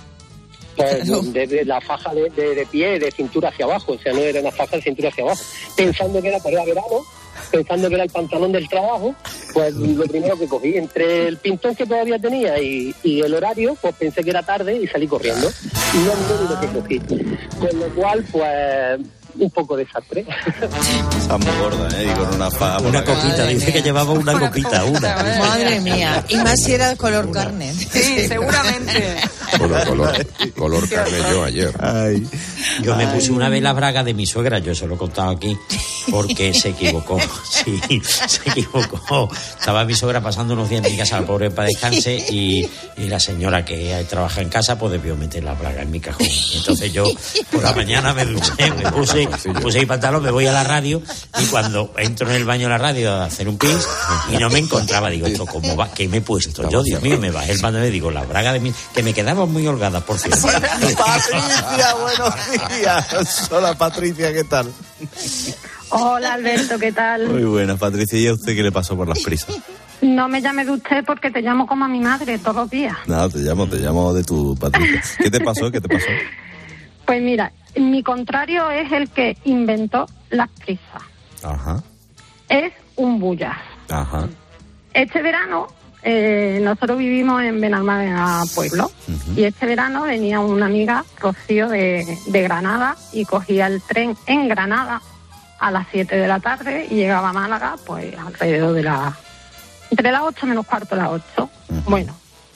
De la faja de pie, de cintura hacia abajo, o sea, no era una faja de cintura hacia abajo, pensando que era para verano, pensando que era el pantalón del trabajo, pues lo primero que cogí, entre el pintón que todavía tenía y el horario, pues pensé que era tarde y salí corriendo, y no lo que cogí, con lo cual, pues un poco desastre. Está muy gorda, y con una faja. Una copita, dice que llevaba una copita. Madre mía, y más si era el color carne. Sí, seguramente. Color carne yo ayer. Yo me puse una vez la braga de mi suegra, yo se lo he contado aquí, porque se equivocó. Sí, se equivocó. Estaba mi suegra pasando unos días en mi casa, pobre, para descanse, y la señora que trabaja en casa pues debió meter la braga en mi cajón. Entonces yo por la mañana me duché, me puse mi pantalón, me voy a la radio, y cuando entro en el baño de la radio a hacer un pis y no me encontraba, digo, ¿esto cómo va? ¿Qué me he puesto? Yo, Dios mío, me bajé el pantalón y digo, la braga de mi... que me quedaban muy holgadas, por cierto. Patricia, buenos días. Hola, Patricia, ¿qué tal? Hola, Alberto, ¿qué tal? Muy buena, Patricia. ¿Y a usted qué le pasó por las prisas? No me llame de usted porque te llamo como a mi madre todos los días. No, te llamo de tu Patricia. ¿Qué te pasó? Pues mira, mi contrario es el que inventó las prisas. Ajá. Es un bulla. Ajá. Este verano, nosotros vivimos en Benalmádena Pueblo, y este verano venía una amiga, Rocío, de Granada, y cogía el tren en Granada a las 7 de la tarde y llegaba a Málaga pues alrededor de entre las 8 menos cuarto, las 8. Bueno,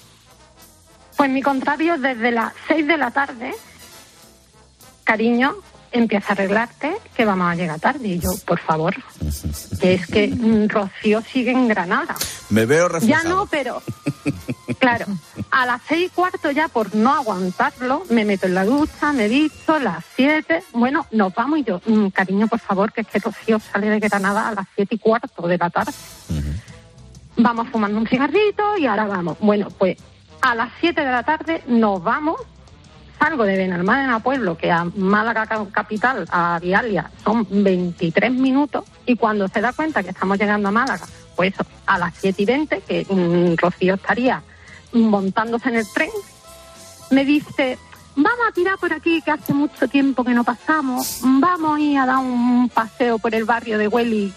pues mi contrario desde las 6 de la tarde, cariño, empieza a arreglarte que vamos a llegar tarde. Y yo, por favor, que es que Rocío sigue en Granada. Me veo reflejado. Ya no, pero claro, a las 6:15 ya por no aguantarlo, me meto en la ducha, me visto, las 7, bueno, nos vamos y yo, cariño, por favor, que es que Rocío sale de Granada a las 7:15 de la tarde. Vamos fumando un cigarrito y ahora vamos. Bueno, pues a las 7 de la tarde nos vamos. Salgo de Benalmádena Pueblo, que a Málaga capital, a Vialia, son 23 minutos, y cuando se da cuenta que estamos llegando a Málaga, pues eso, a las 7:20, que Rocío estaría montándose en el tren, me dice, vamos a tirar por aquí, que hace mucho tiempo que no pasamos, vamos a ir a dar un paseo por el barrio de Hueli,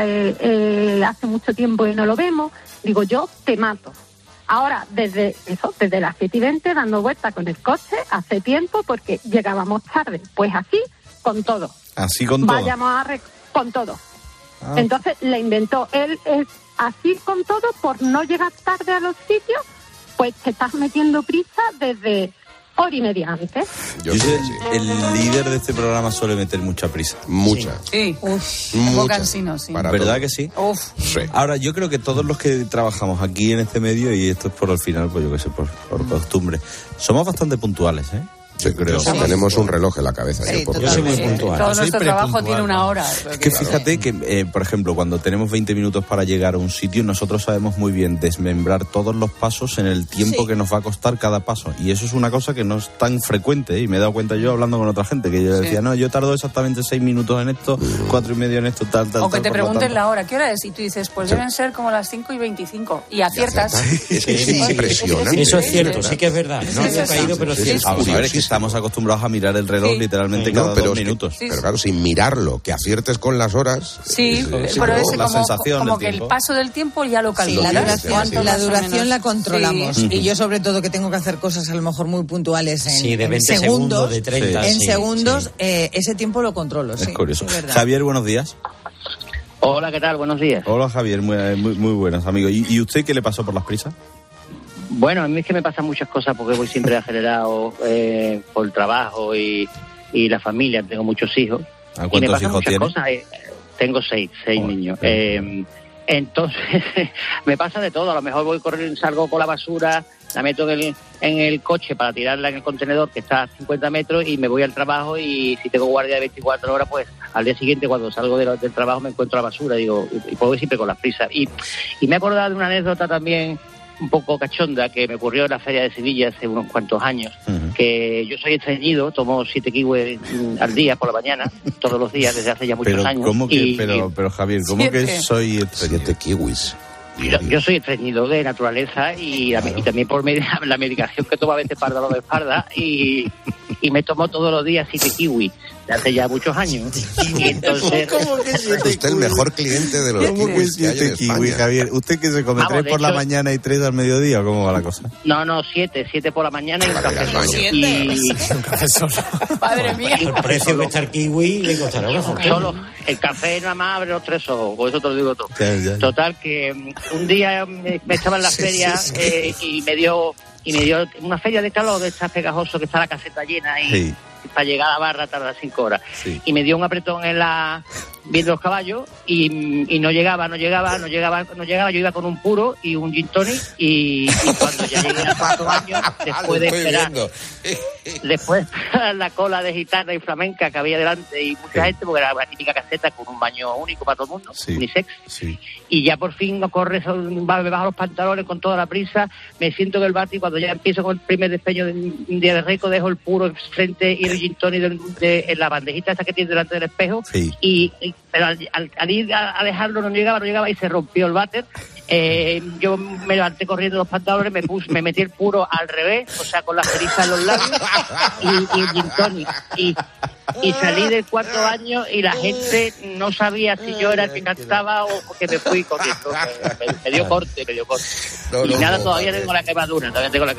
que hace mucho tiempo que no lo vemos. Digo, yo te mato. Ahora, desde las 7:20, dando vueltas con el coche, hace tiempo, porque llegábamos tarde. Pues así, con todo. Así con todo. Vayamos con todo. Entonces, le inventó. Él es así con todo, por no llegar tarde a los sitios, pues te estás metiendo prisa desde hora y media antes. Yo soy el líder de este programa, suele meter mucha prisa. Mucha. Sí. Uf, cansino, sí. ¿Verdad que sí? Uf. Sí. Ahora, yo creo que todos los que trabajamos aquí en este medio, y esto es por el final, pues yo qué sé, por costumbre, somos bastante puntuales, ¿eh? Yo creo que tenemos un reloj en la cabeza. Sí, yo soy muy puntual. Todo nuestro trabajo tiene una hora. Es que fíjate que, por ejemplo, cuando tenemos 20 minutos para llegar a un sitio, nosotros sabemos muy bien desmembrar todos los pasos en el tiempo que nos va a costar cada paso. Y eso es una cosa que no es tan frecuente, y me he dado cuenta yo hablando con otra gente, que yo decía, no, yo tardo exactamente 6 minutos en esto, 4 y medio en esto, tal. O que te pregunten la hora, ¿qué hora es? Y tú dices, pues deben ser como las 5:25. Y aciertas. Es impresionante. Eso es cierto, sí que es verdad. No había caído, pero sí. Vamos a ver, es que estamos acostumbrados a mirar el reloj literalmente cada 2 minutos. Pero claro, sin mirarlo, que aciertes con las horas. Sí, pero es la sensación como que el paso del tiempo ya lo calculas. La duración la controlamos. Sí. Y yo, sobre todo, que tengo que hacer cosas a lo mejor muy puntuales en, de 20 segundos, de 30. En segundos, ese tiempo lo controlo. Es curioso. Javier, buenos días. Hola, ¿qué tal? Buenos días. Hola, Javier, muy buenas, amigo. ¿Y usted qué le pasó por las prisas? Bueno, a mí es que me pasan muchas cosas porque voy siempre acelerado por el trabajo y la familia. Tengo muchos hijos. ¿Cuántos hijos tienes? Tengo seis niños. Entonces, me pasa de todo. A lo mejor voy corriendo, salgo con la basura, la meto en el coche para tirarla en el contenedor que está a 50 metros y me voy al trabajo, y si tengo guardia de 24 horas, pues al día siguiente cuando salgo del trabajo me encuentro la basura, digo, y puedo ir siempre con las prisas. Y me he acordado de una anécdota también un poco cachonda que me ocurrió en la Feria de Sevilla hace unos cuantos años, que yo soy estreñido, tomo 7 kiwis al día por la mañana, todos los días, desde hace ya muchos años. ¿Cómo que, pero Javier, ¿cómo que soy estreñido? 7 kiwis. Yo soy estreñido de naturaleza y también por la medicación que tomo a veces para dolor de espalda, y me tomo todos los días 7 kiwis de hace ya muchos años. Y entonces, ¿Cómo que es usted el mejor cliente de los kiwis que hay en España? Javier, ¿usted que se come 3 por la mañana y 3 al mediodía, o cómo va la cosa? No, 7 por la mañana y un café solo. Un café solo. Madre mía. El precio que está el kiwi le costará una fortuna. Solo el café nada más abre los 3 ojos, por eso te lo digo todo. Ya. Total, que un día me estaba en la feria y me dio una feria de calor de estas pegajoso que está la caseta llena y para llegar a la barra tarda 5 horas. Sí. Y me dio un apretón viendo los caballos y no llegaba. Yo iba con un puro y un gin tonic y cuando ya llegué a 4 años, después de esperar la cola de gitana y flamenca que había delante y mucha gente, porque era la típica caseta con un baño único para todo el mundo, unisex. Sí. Y ya por fin me bajo los pantalones con toda la prisa, me siento en el bar y cuando ya empiezo con el primer despeño de un día de rico, dejo el puro frente y el gin tonic en la bandejita esa que tiene delante del espejo, pero al ir a dejarlo no llegaba y se rompió el váter. Yo me levanté corriendo los pantalones, me metí el puro al revés, o sea, con la ceriza en los labios y el gin tonic. Y salí del 4º año y la gente no sabía si yo era el que cantaba o porque me fui corriendo. Me dio corte. Y nada, todavía tengo la quemadura. De verdad,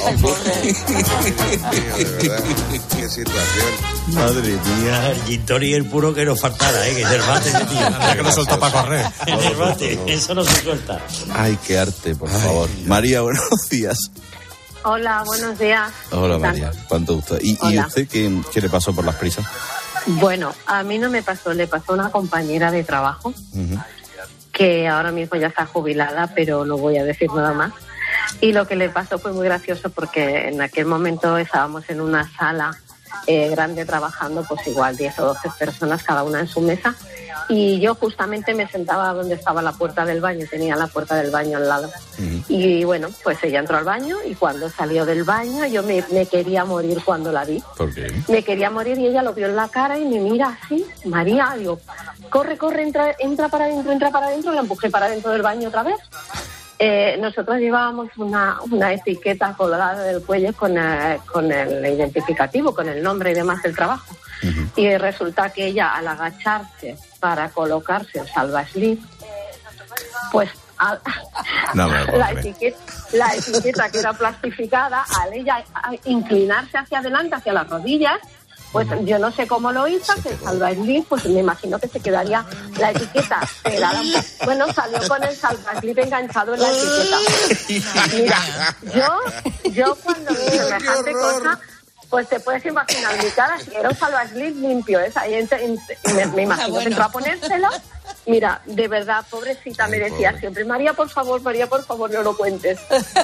qué situación. Madre mía. El gin tonic y el puro que nos faltara, que es el bate, tío. Que lo soltó para correr. El bate, eso no se suelta. Ay, qué arte, por favor. María, buenos días. Hola, buenos días. Hola, María. ¿Cuánto gusto? ¿Y usted qué le pasó por las prisas? Bueno, a mí no me pasó, le pasó a una compañera de trabajo, que ahora mismo ya está jubilada, pero no voy a decir nada más. Y lo que le pasó fue muy gracioso porque en aquel momento estábamos en una sala grande trabajando, pues igual 10 o 12 personas, cada una en su mesa. Y yo justamente me sentaba donde estaba la puerta del baño, tenía la puerta del baño al lado. Y bueno, pues ella entró al baño y cuando salió del baño yo me quería morir cuando la vi. ¿Por qué? Me quería morir y ella lo vio en la cara y me mira así, María, digo, corre, entra para adentro, la empujé para dentro del baño otra vez. Nosotros llevábamos una etiqueta colgada del cuello con el identificativo, con el nombre y demás del trabajo. Y resulta que ella, al agacharse para colocarse el salvaslip, pues la etiqueta que era plastificada, al ella inclinarse hacia adelante, hacia las rodillas, pues yo no sé cómo lo hizo, que el salvaslip, pues me imagino que se quedaría la etiqueta pegada. Bueno, salió con el salvaslip enganchado en la etiqueta. Mira, yo cuando vi semejante cosa, pues te puedes imaginar mi cara, si era un salvaslip limpio, me imagino que entró a ponérselo. Mira, de verdad, pobrecita, me decía siempre, María, por favor, no lo cuentes.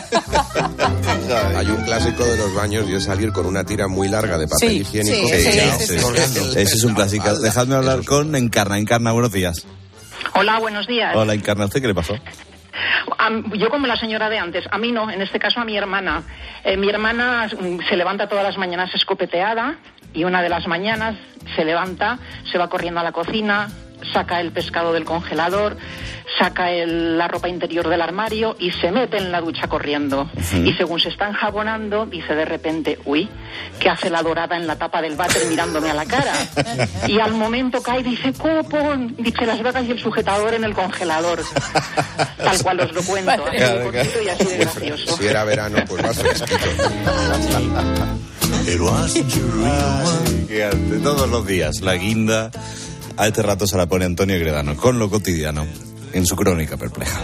Hay un clásico de los baños y es salir con una tira muy larga de papel higiénico. Ese es un clásico. Dejadme hablar con Encarna. Encarna, buenos días. Hola, buenos días. Hola, Encarna. ¿A usted qué le pasó? Yo como la señora de antes, a mí no, en este caso a mi hermana. Mi hermana se levanta todas las mañanas escopeteada y una de las mañanas se levanta, se va corriendo a la cocina, saca el pescado del congelador, saca la ropa interior del armario y se mete en la ducha corriendo. Y según se está enjabonando, dice de repente, uy, ¿qué hace la dorada en la tapa del váter mirándome a la cara? Y al momento cae y dice, copón, dice las bragas y el sujetador en el congelador. Tal cual os lo cuento, así cortito y así de gracioso. Si era verano, pues más fresquito. Todos los días, la guinda. A este rato se la pone Antonio Gredano, con lo cotidiano, en su crónica perpleja.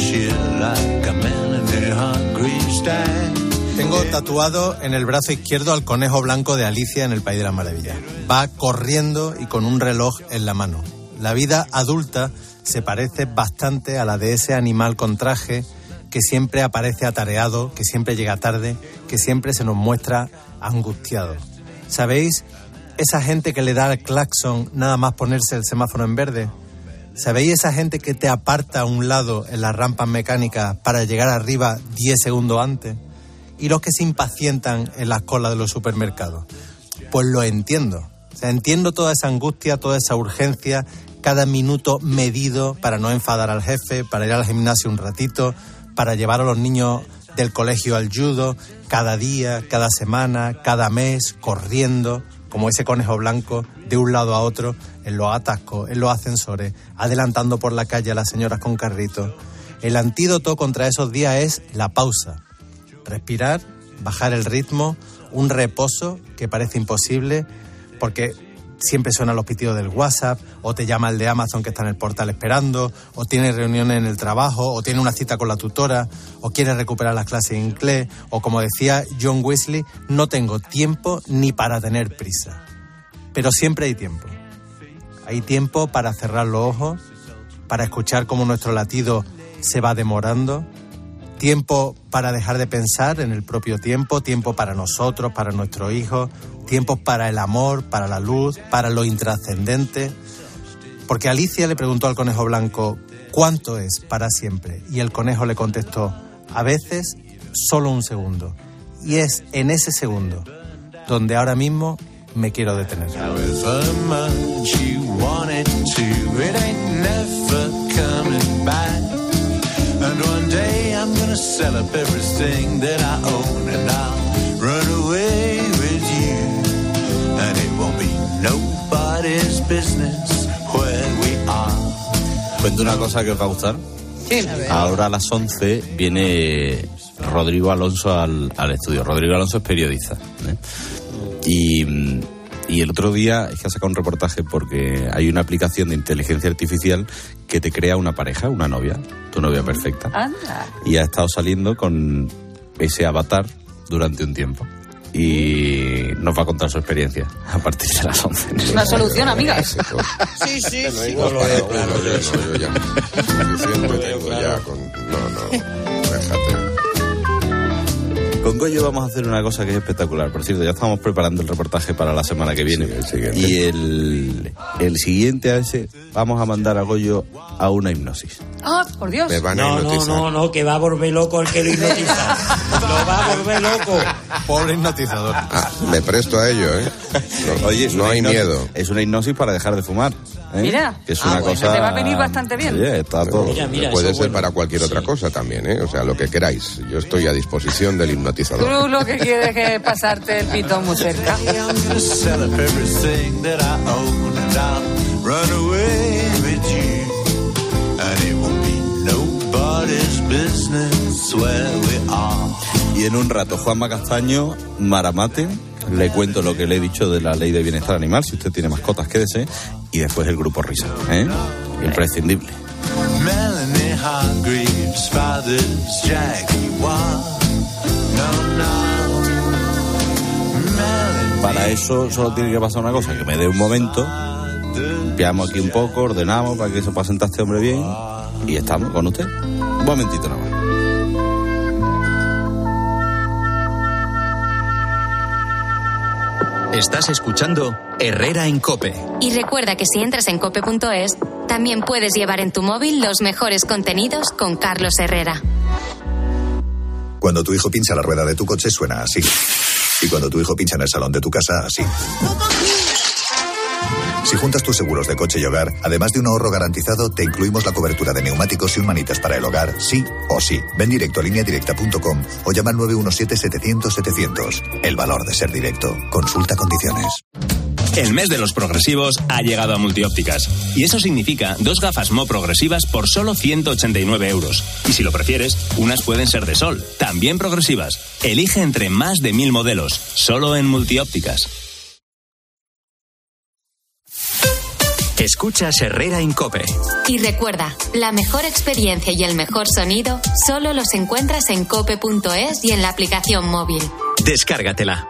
Tengo tatuado en el brazo izquierdo al conejo blanco de Alicia en el País de las Maravillas. Va corriendo y con un reloj en la mano. La vida adulta se parece bastante a la de ese animal con traje que siempre aparece atareado, que siempre llega tarde, que siempre se nos muestra angustiado. ¿Sabéis? Esa gente que le da el claxon nada más ponerse el semáforo en verde. ¿Sabéis esa gente que te aparta a un lado en las rampas mecánicas para llegar arriba 10 segundos antes? ¿Y los que se impacientan en las colas de los supermercados? Pues lo entiendo. O sea, entiendo toda esa angustia, toda esa urgencia, cada minuto medido para no enfadar al jefe, para ir al gimnasio un ratito, para llevar a los niños del colegio al judo, cada día, cada semana, cada mes, corriendo, como ese conejo blanco, de un lado a otro, en los atascos, en los ascensores, adelantando por la calle a las señoras con carritos. El antídoto contra esos días es la pausa. Respirar, bajar el ritmo, un reposo que parece imposible, porque siempre suenan los pitidos del WhatsApp, o te llama el de Amazon que está en el portal esperando, o tienes reuniones en el trabajo, o tienes una cita con la tutora, o quieres recuperar las clases de inglés, o como decía John Wesley, no tengo tiempo ni para tener prisa. Pero siempre hay tiempo. Hay tiempo para cerrar los ojos, para escuchar cómo nuestro latido se va demorando, tiempo para dejar de pensar en el propio tiempo, tiempo para nosotros, para nuestros hijos, tiempos para el amor, para la luz, para lo intrascendente. Porque Alicia le preguntó al conejo blanco, ¿cuánto es para siempre? Y el conejo le contestó, a veces solo un segundo. Y es en ese segundo donde ahora mismo me quiero detener. And one day I'm gonna sell up everything that I own and I'll run away with you. And it won't be nobody's business where we are. Cuento una cosa que os va a gustar. Ahora a las 11 viene Rodrigo Alonso al estudio. Rodrigo Alonso es periodista, y el otro día es que ha sacado un reportaje porque hay una aplicación de inteligencia artificial que te crea una pareja, una novia, tu novia perfecta. Anda. Y ha estado saliendo con ese avatar durante un tiempo. Y nos va a contar su experiencia a partir de las 11. Una solución, amigas. Sí. No, yo ya. Suficiente tengo ya con... No, déjate. Con Goyo vamos a hacer una cosa que es espectacular. Por cierto, ya estamos preparando el reportaje para la semana que viene. Sí, el siguiente. Y el siguiente a ese vamos a mandar a Goyo a una hipnosis. ¡Ah, por Dios! Me van a hipnotizar. No, que va a volver loco el que lo hipnotiza. Lo va a volver loco. Pobre hipnotizador. Me presto a ello, ¿eh? Oye, no hay miedo. Es una hipnosis para dejar de fumar. Mira, que es una cosa... te va a venir bastante bien. Oye, está todo. Mira, puede ser para cualquier otra cosa también, ¿eh? O sea, lo que queráis. Yo estoy a disposición del hipnotizador. Tú lo que quieres es pasarte el pito muy cerca. Y en un rato, Juanma Castaño, Maramate, le cuento lo que le he dicho de la ley de bienestar animal. Si usted tiene mascotas, quédese. Y después el grupo Risa, imprescindible. Para eso solo tiene que pasar una cosa, que me dé un momento, limpiamos aquí un poco, ordenamos para que se pueda sentar este hombre bien y estamos con usted. Un momentito nada más. Estás escuchando Herrera en COPE. Y recuerda que si entras en cope.es, también puedes llevar en tu móvil los mejores contenidos con Carlos Herrera. Cuando tu hijo pincha la rueda de tu coche suena así. Y cuando tu hijo pincha en el salón de tu casa, así. Si juntas tus seguros de coche y hogar, además de un ahorro garantizado, te incluimos la cobertura de neumáticos y un manitas para el hogar, sí o sí. Ven directo a lineadirecta.com o llama al 917-700-700. El valor de ser directo. Consulta condiciones. El mes de los progresivos ha llegado a Multiópticas. Y eso significa 2 gafas Mo progresivas por solo 189 euros. Y si lo prefieres, unas pueden ser de sol, también progresivas. Elige entre más de 1000 modelos, solo en Multiópticas. Escuchas Herrera en COPE. Y recuerda, la mejor experiencia y el mejor sonido solo los encuentras en cope.es y en la aplicación móvil. Descárgatela.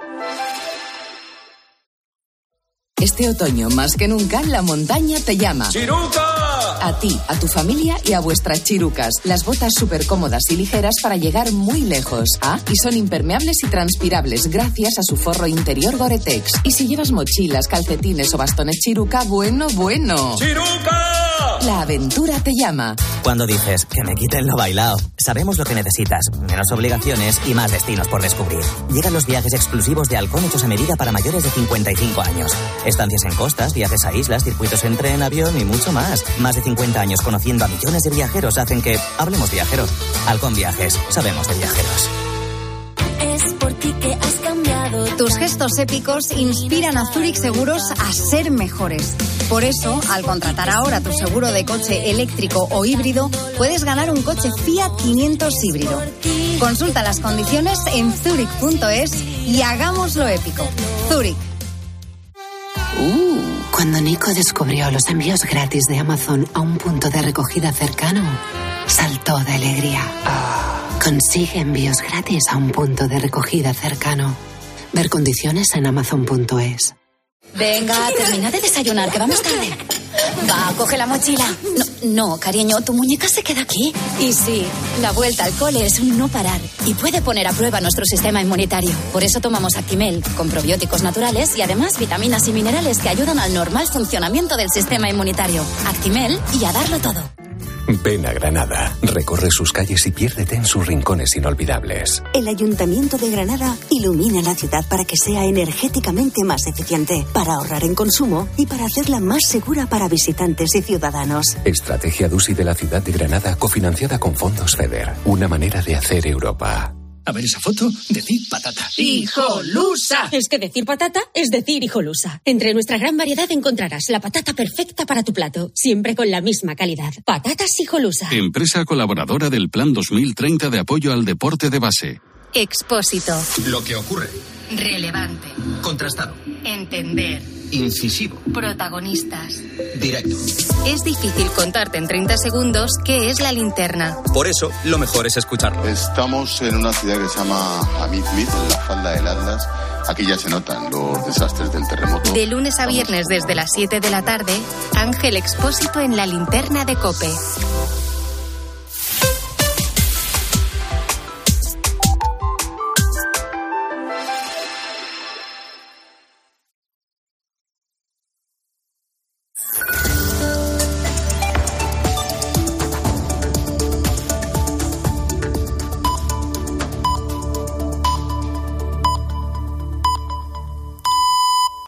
Este otoño, más que nunca, la montaña te llama. ¡Chiruca! A ti, a tu familia y a vuestras chirucas. Las botas súper cómodas y ligeras para llegar muy lejos. Y son impermeables y transpirables gracias a su forro interior Gore-Tex. Y si llevas mochilas, calcetines o bastones chiruca, bueno. ¡Chiruca! La aventura te llama. Cuando dices que me quiten lo bailao, sabemos lo que necesitas. Menos obligaciones y más destinos por descubrir. Llegan los viajes exclusivos de Halcón hechos a medida para mayores de 55 años. Estancias en costas, viajes a islas, circuitos en tren, avión y mucho más. Más de 50 años conociendo a millones de viajeros hacen que hablemos viajero. Halcón Viajes, sabemos de viajeros. Es por ti que has cambiado. Tus gestos épicos inspiran a Zurich Seguros a ser mejores. Por eso, al contratar ahora tu seguro de coche eléctrico o híbrido, puedes ganar un coche Fiat 500 híbrido. Consulta las condiciones en zurich.es y hagámoslo épico. Zurich. Cuando Nico descubrió los envíos gratis de Amazon a un punto de recogida cercano, saltó de alegría. Consigue envíos gratis a un punto de recogida cercano. Ver condiciones en amazon.es. Venga, termina de desayunar, que vamos tarde. Va, coge la mochila. No, cariño, tu muñeca se queda aquí. Y sí, la vuelta al cole es un no parar y puede poner a prueba nuestro sistema inmunitario. Por eso tomamos Actimel, con probióticos naturales y además vitaminas y minerales que ayudan al normal funcionamiento del sistema inmunitario. Actimel y a darlo todo. Ven a Granada, recorre sus calles y piérdete en sus rincones inolvidables. El Ayuntamiento de Granada ilumina la ciudad para que sea energéticamente más eficiente, para ahorrar en consumo y para hacerla más segura para visitantes y ciudadanos. Estrategia DUSI de la ciudad de Granada cofinanciada con fondos FEDER. Una manera de hacer Europa. A ver esa foto, decid patata. ¡Hijolusa! Es que decir patata es decir hijolusa. Entre nuestra gran variedad encontrarás la patata perfecta para tu plato, siempre con la misma calidad. Patatas Hijolusa. Empresa colaboradora del Plan 2030 de apoyo al deporte de base. Expósito. Lo que ocurre. Relevante. Contrastado. Entender. Incisivo. Protagonistas. Directo. Es difícil contarte en 30 segundos qué es la linterna. Por eso, lo mejor es escucharlo. Estamos en una ciudad que se llama Amit-Mit, en la falda del Atlas. Aquí ya se notan los desastres del terremoto. De lunes a viernes desde las 7 de la tarde, Ángel Expósito en la linterna de COPE.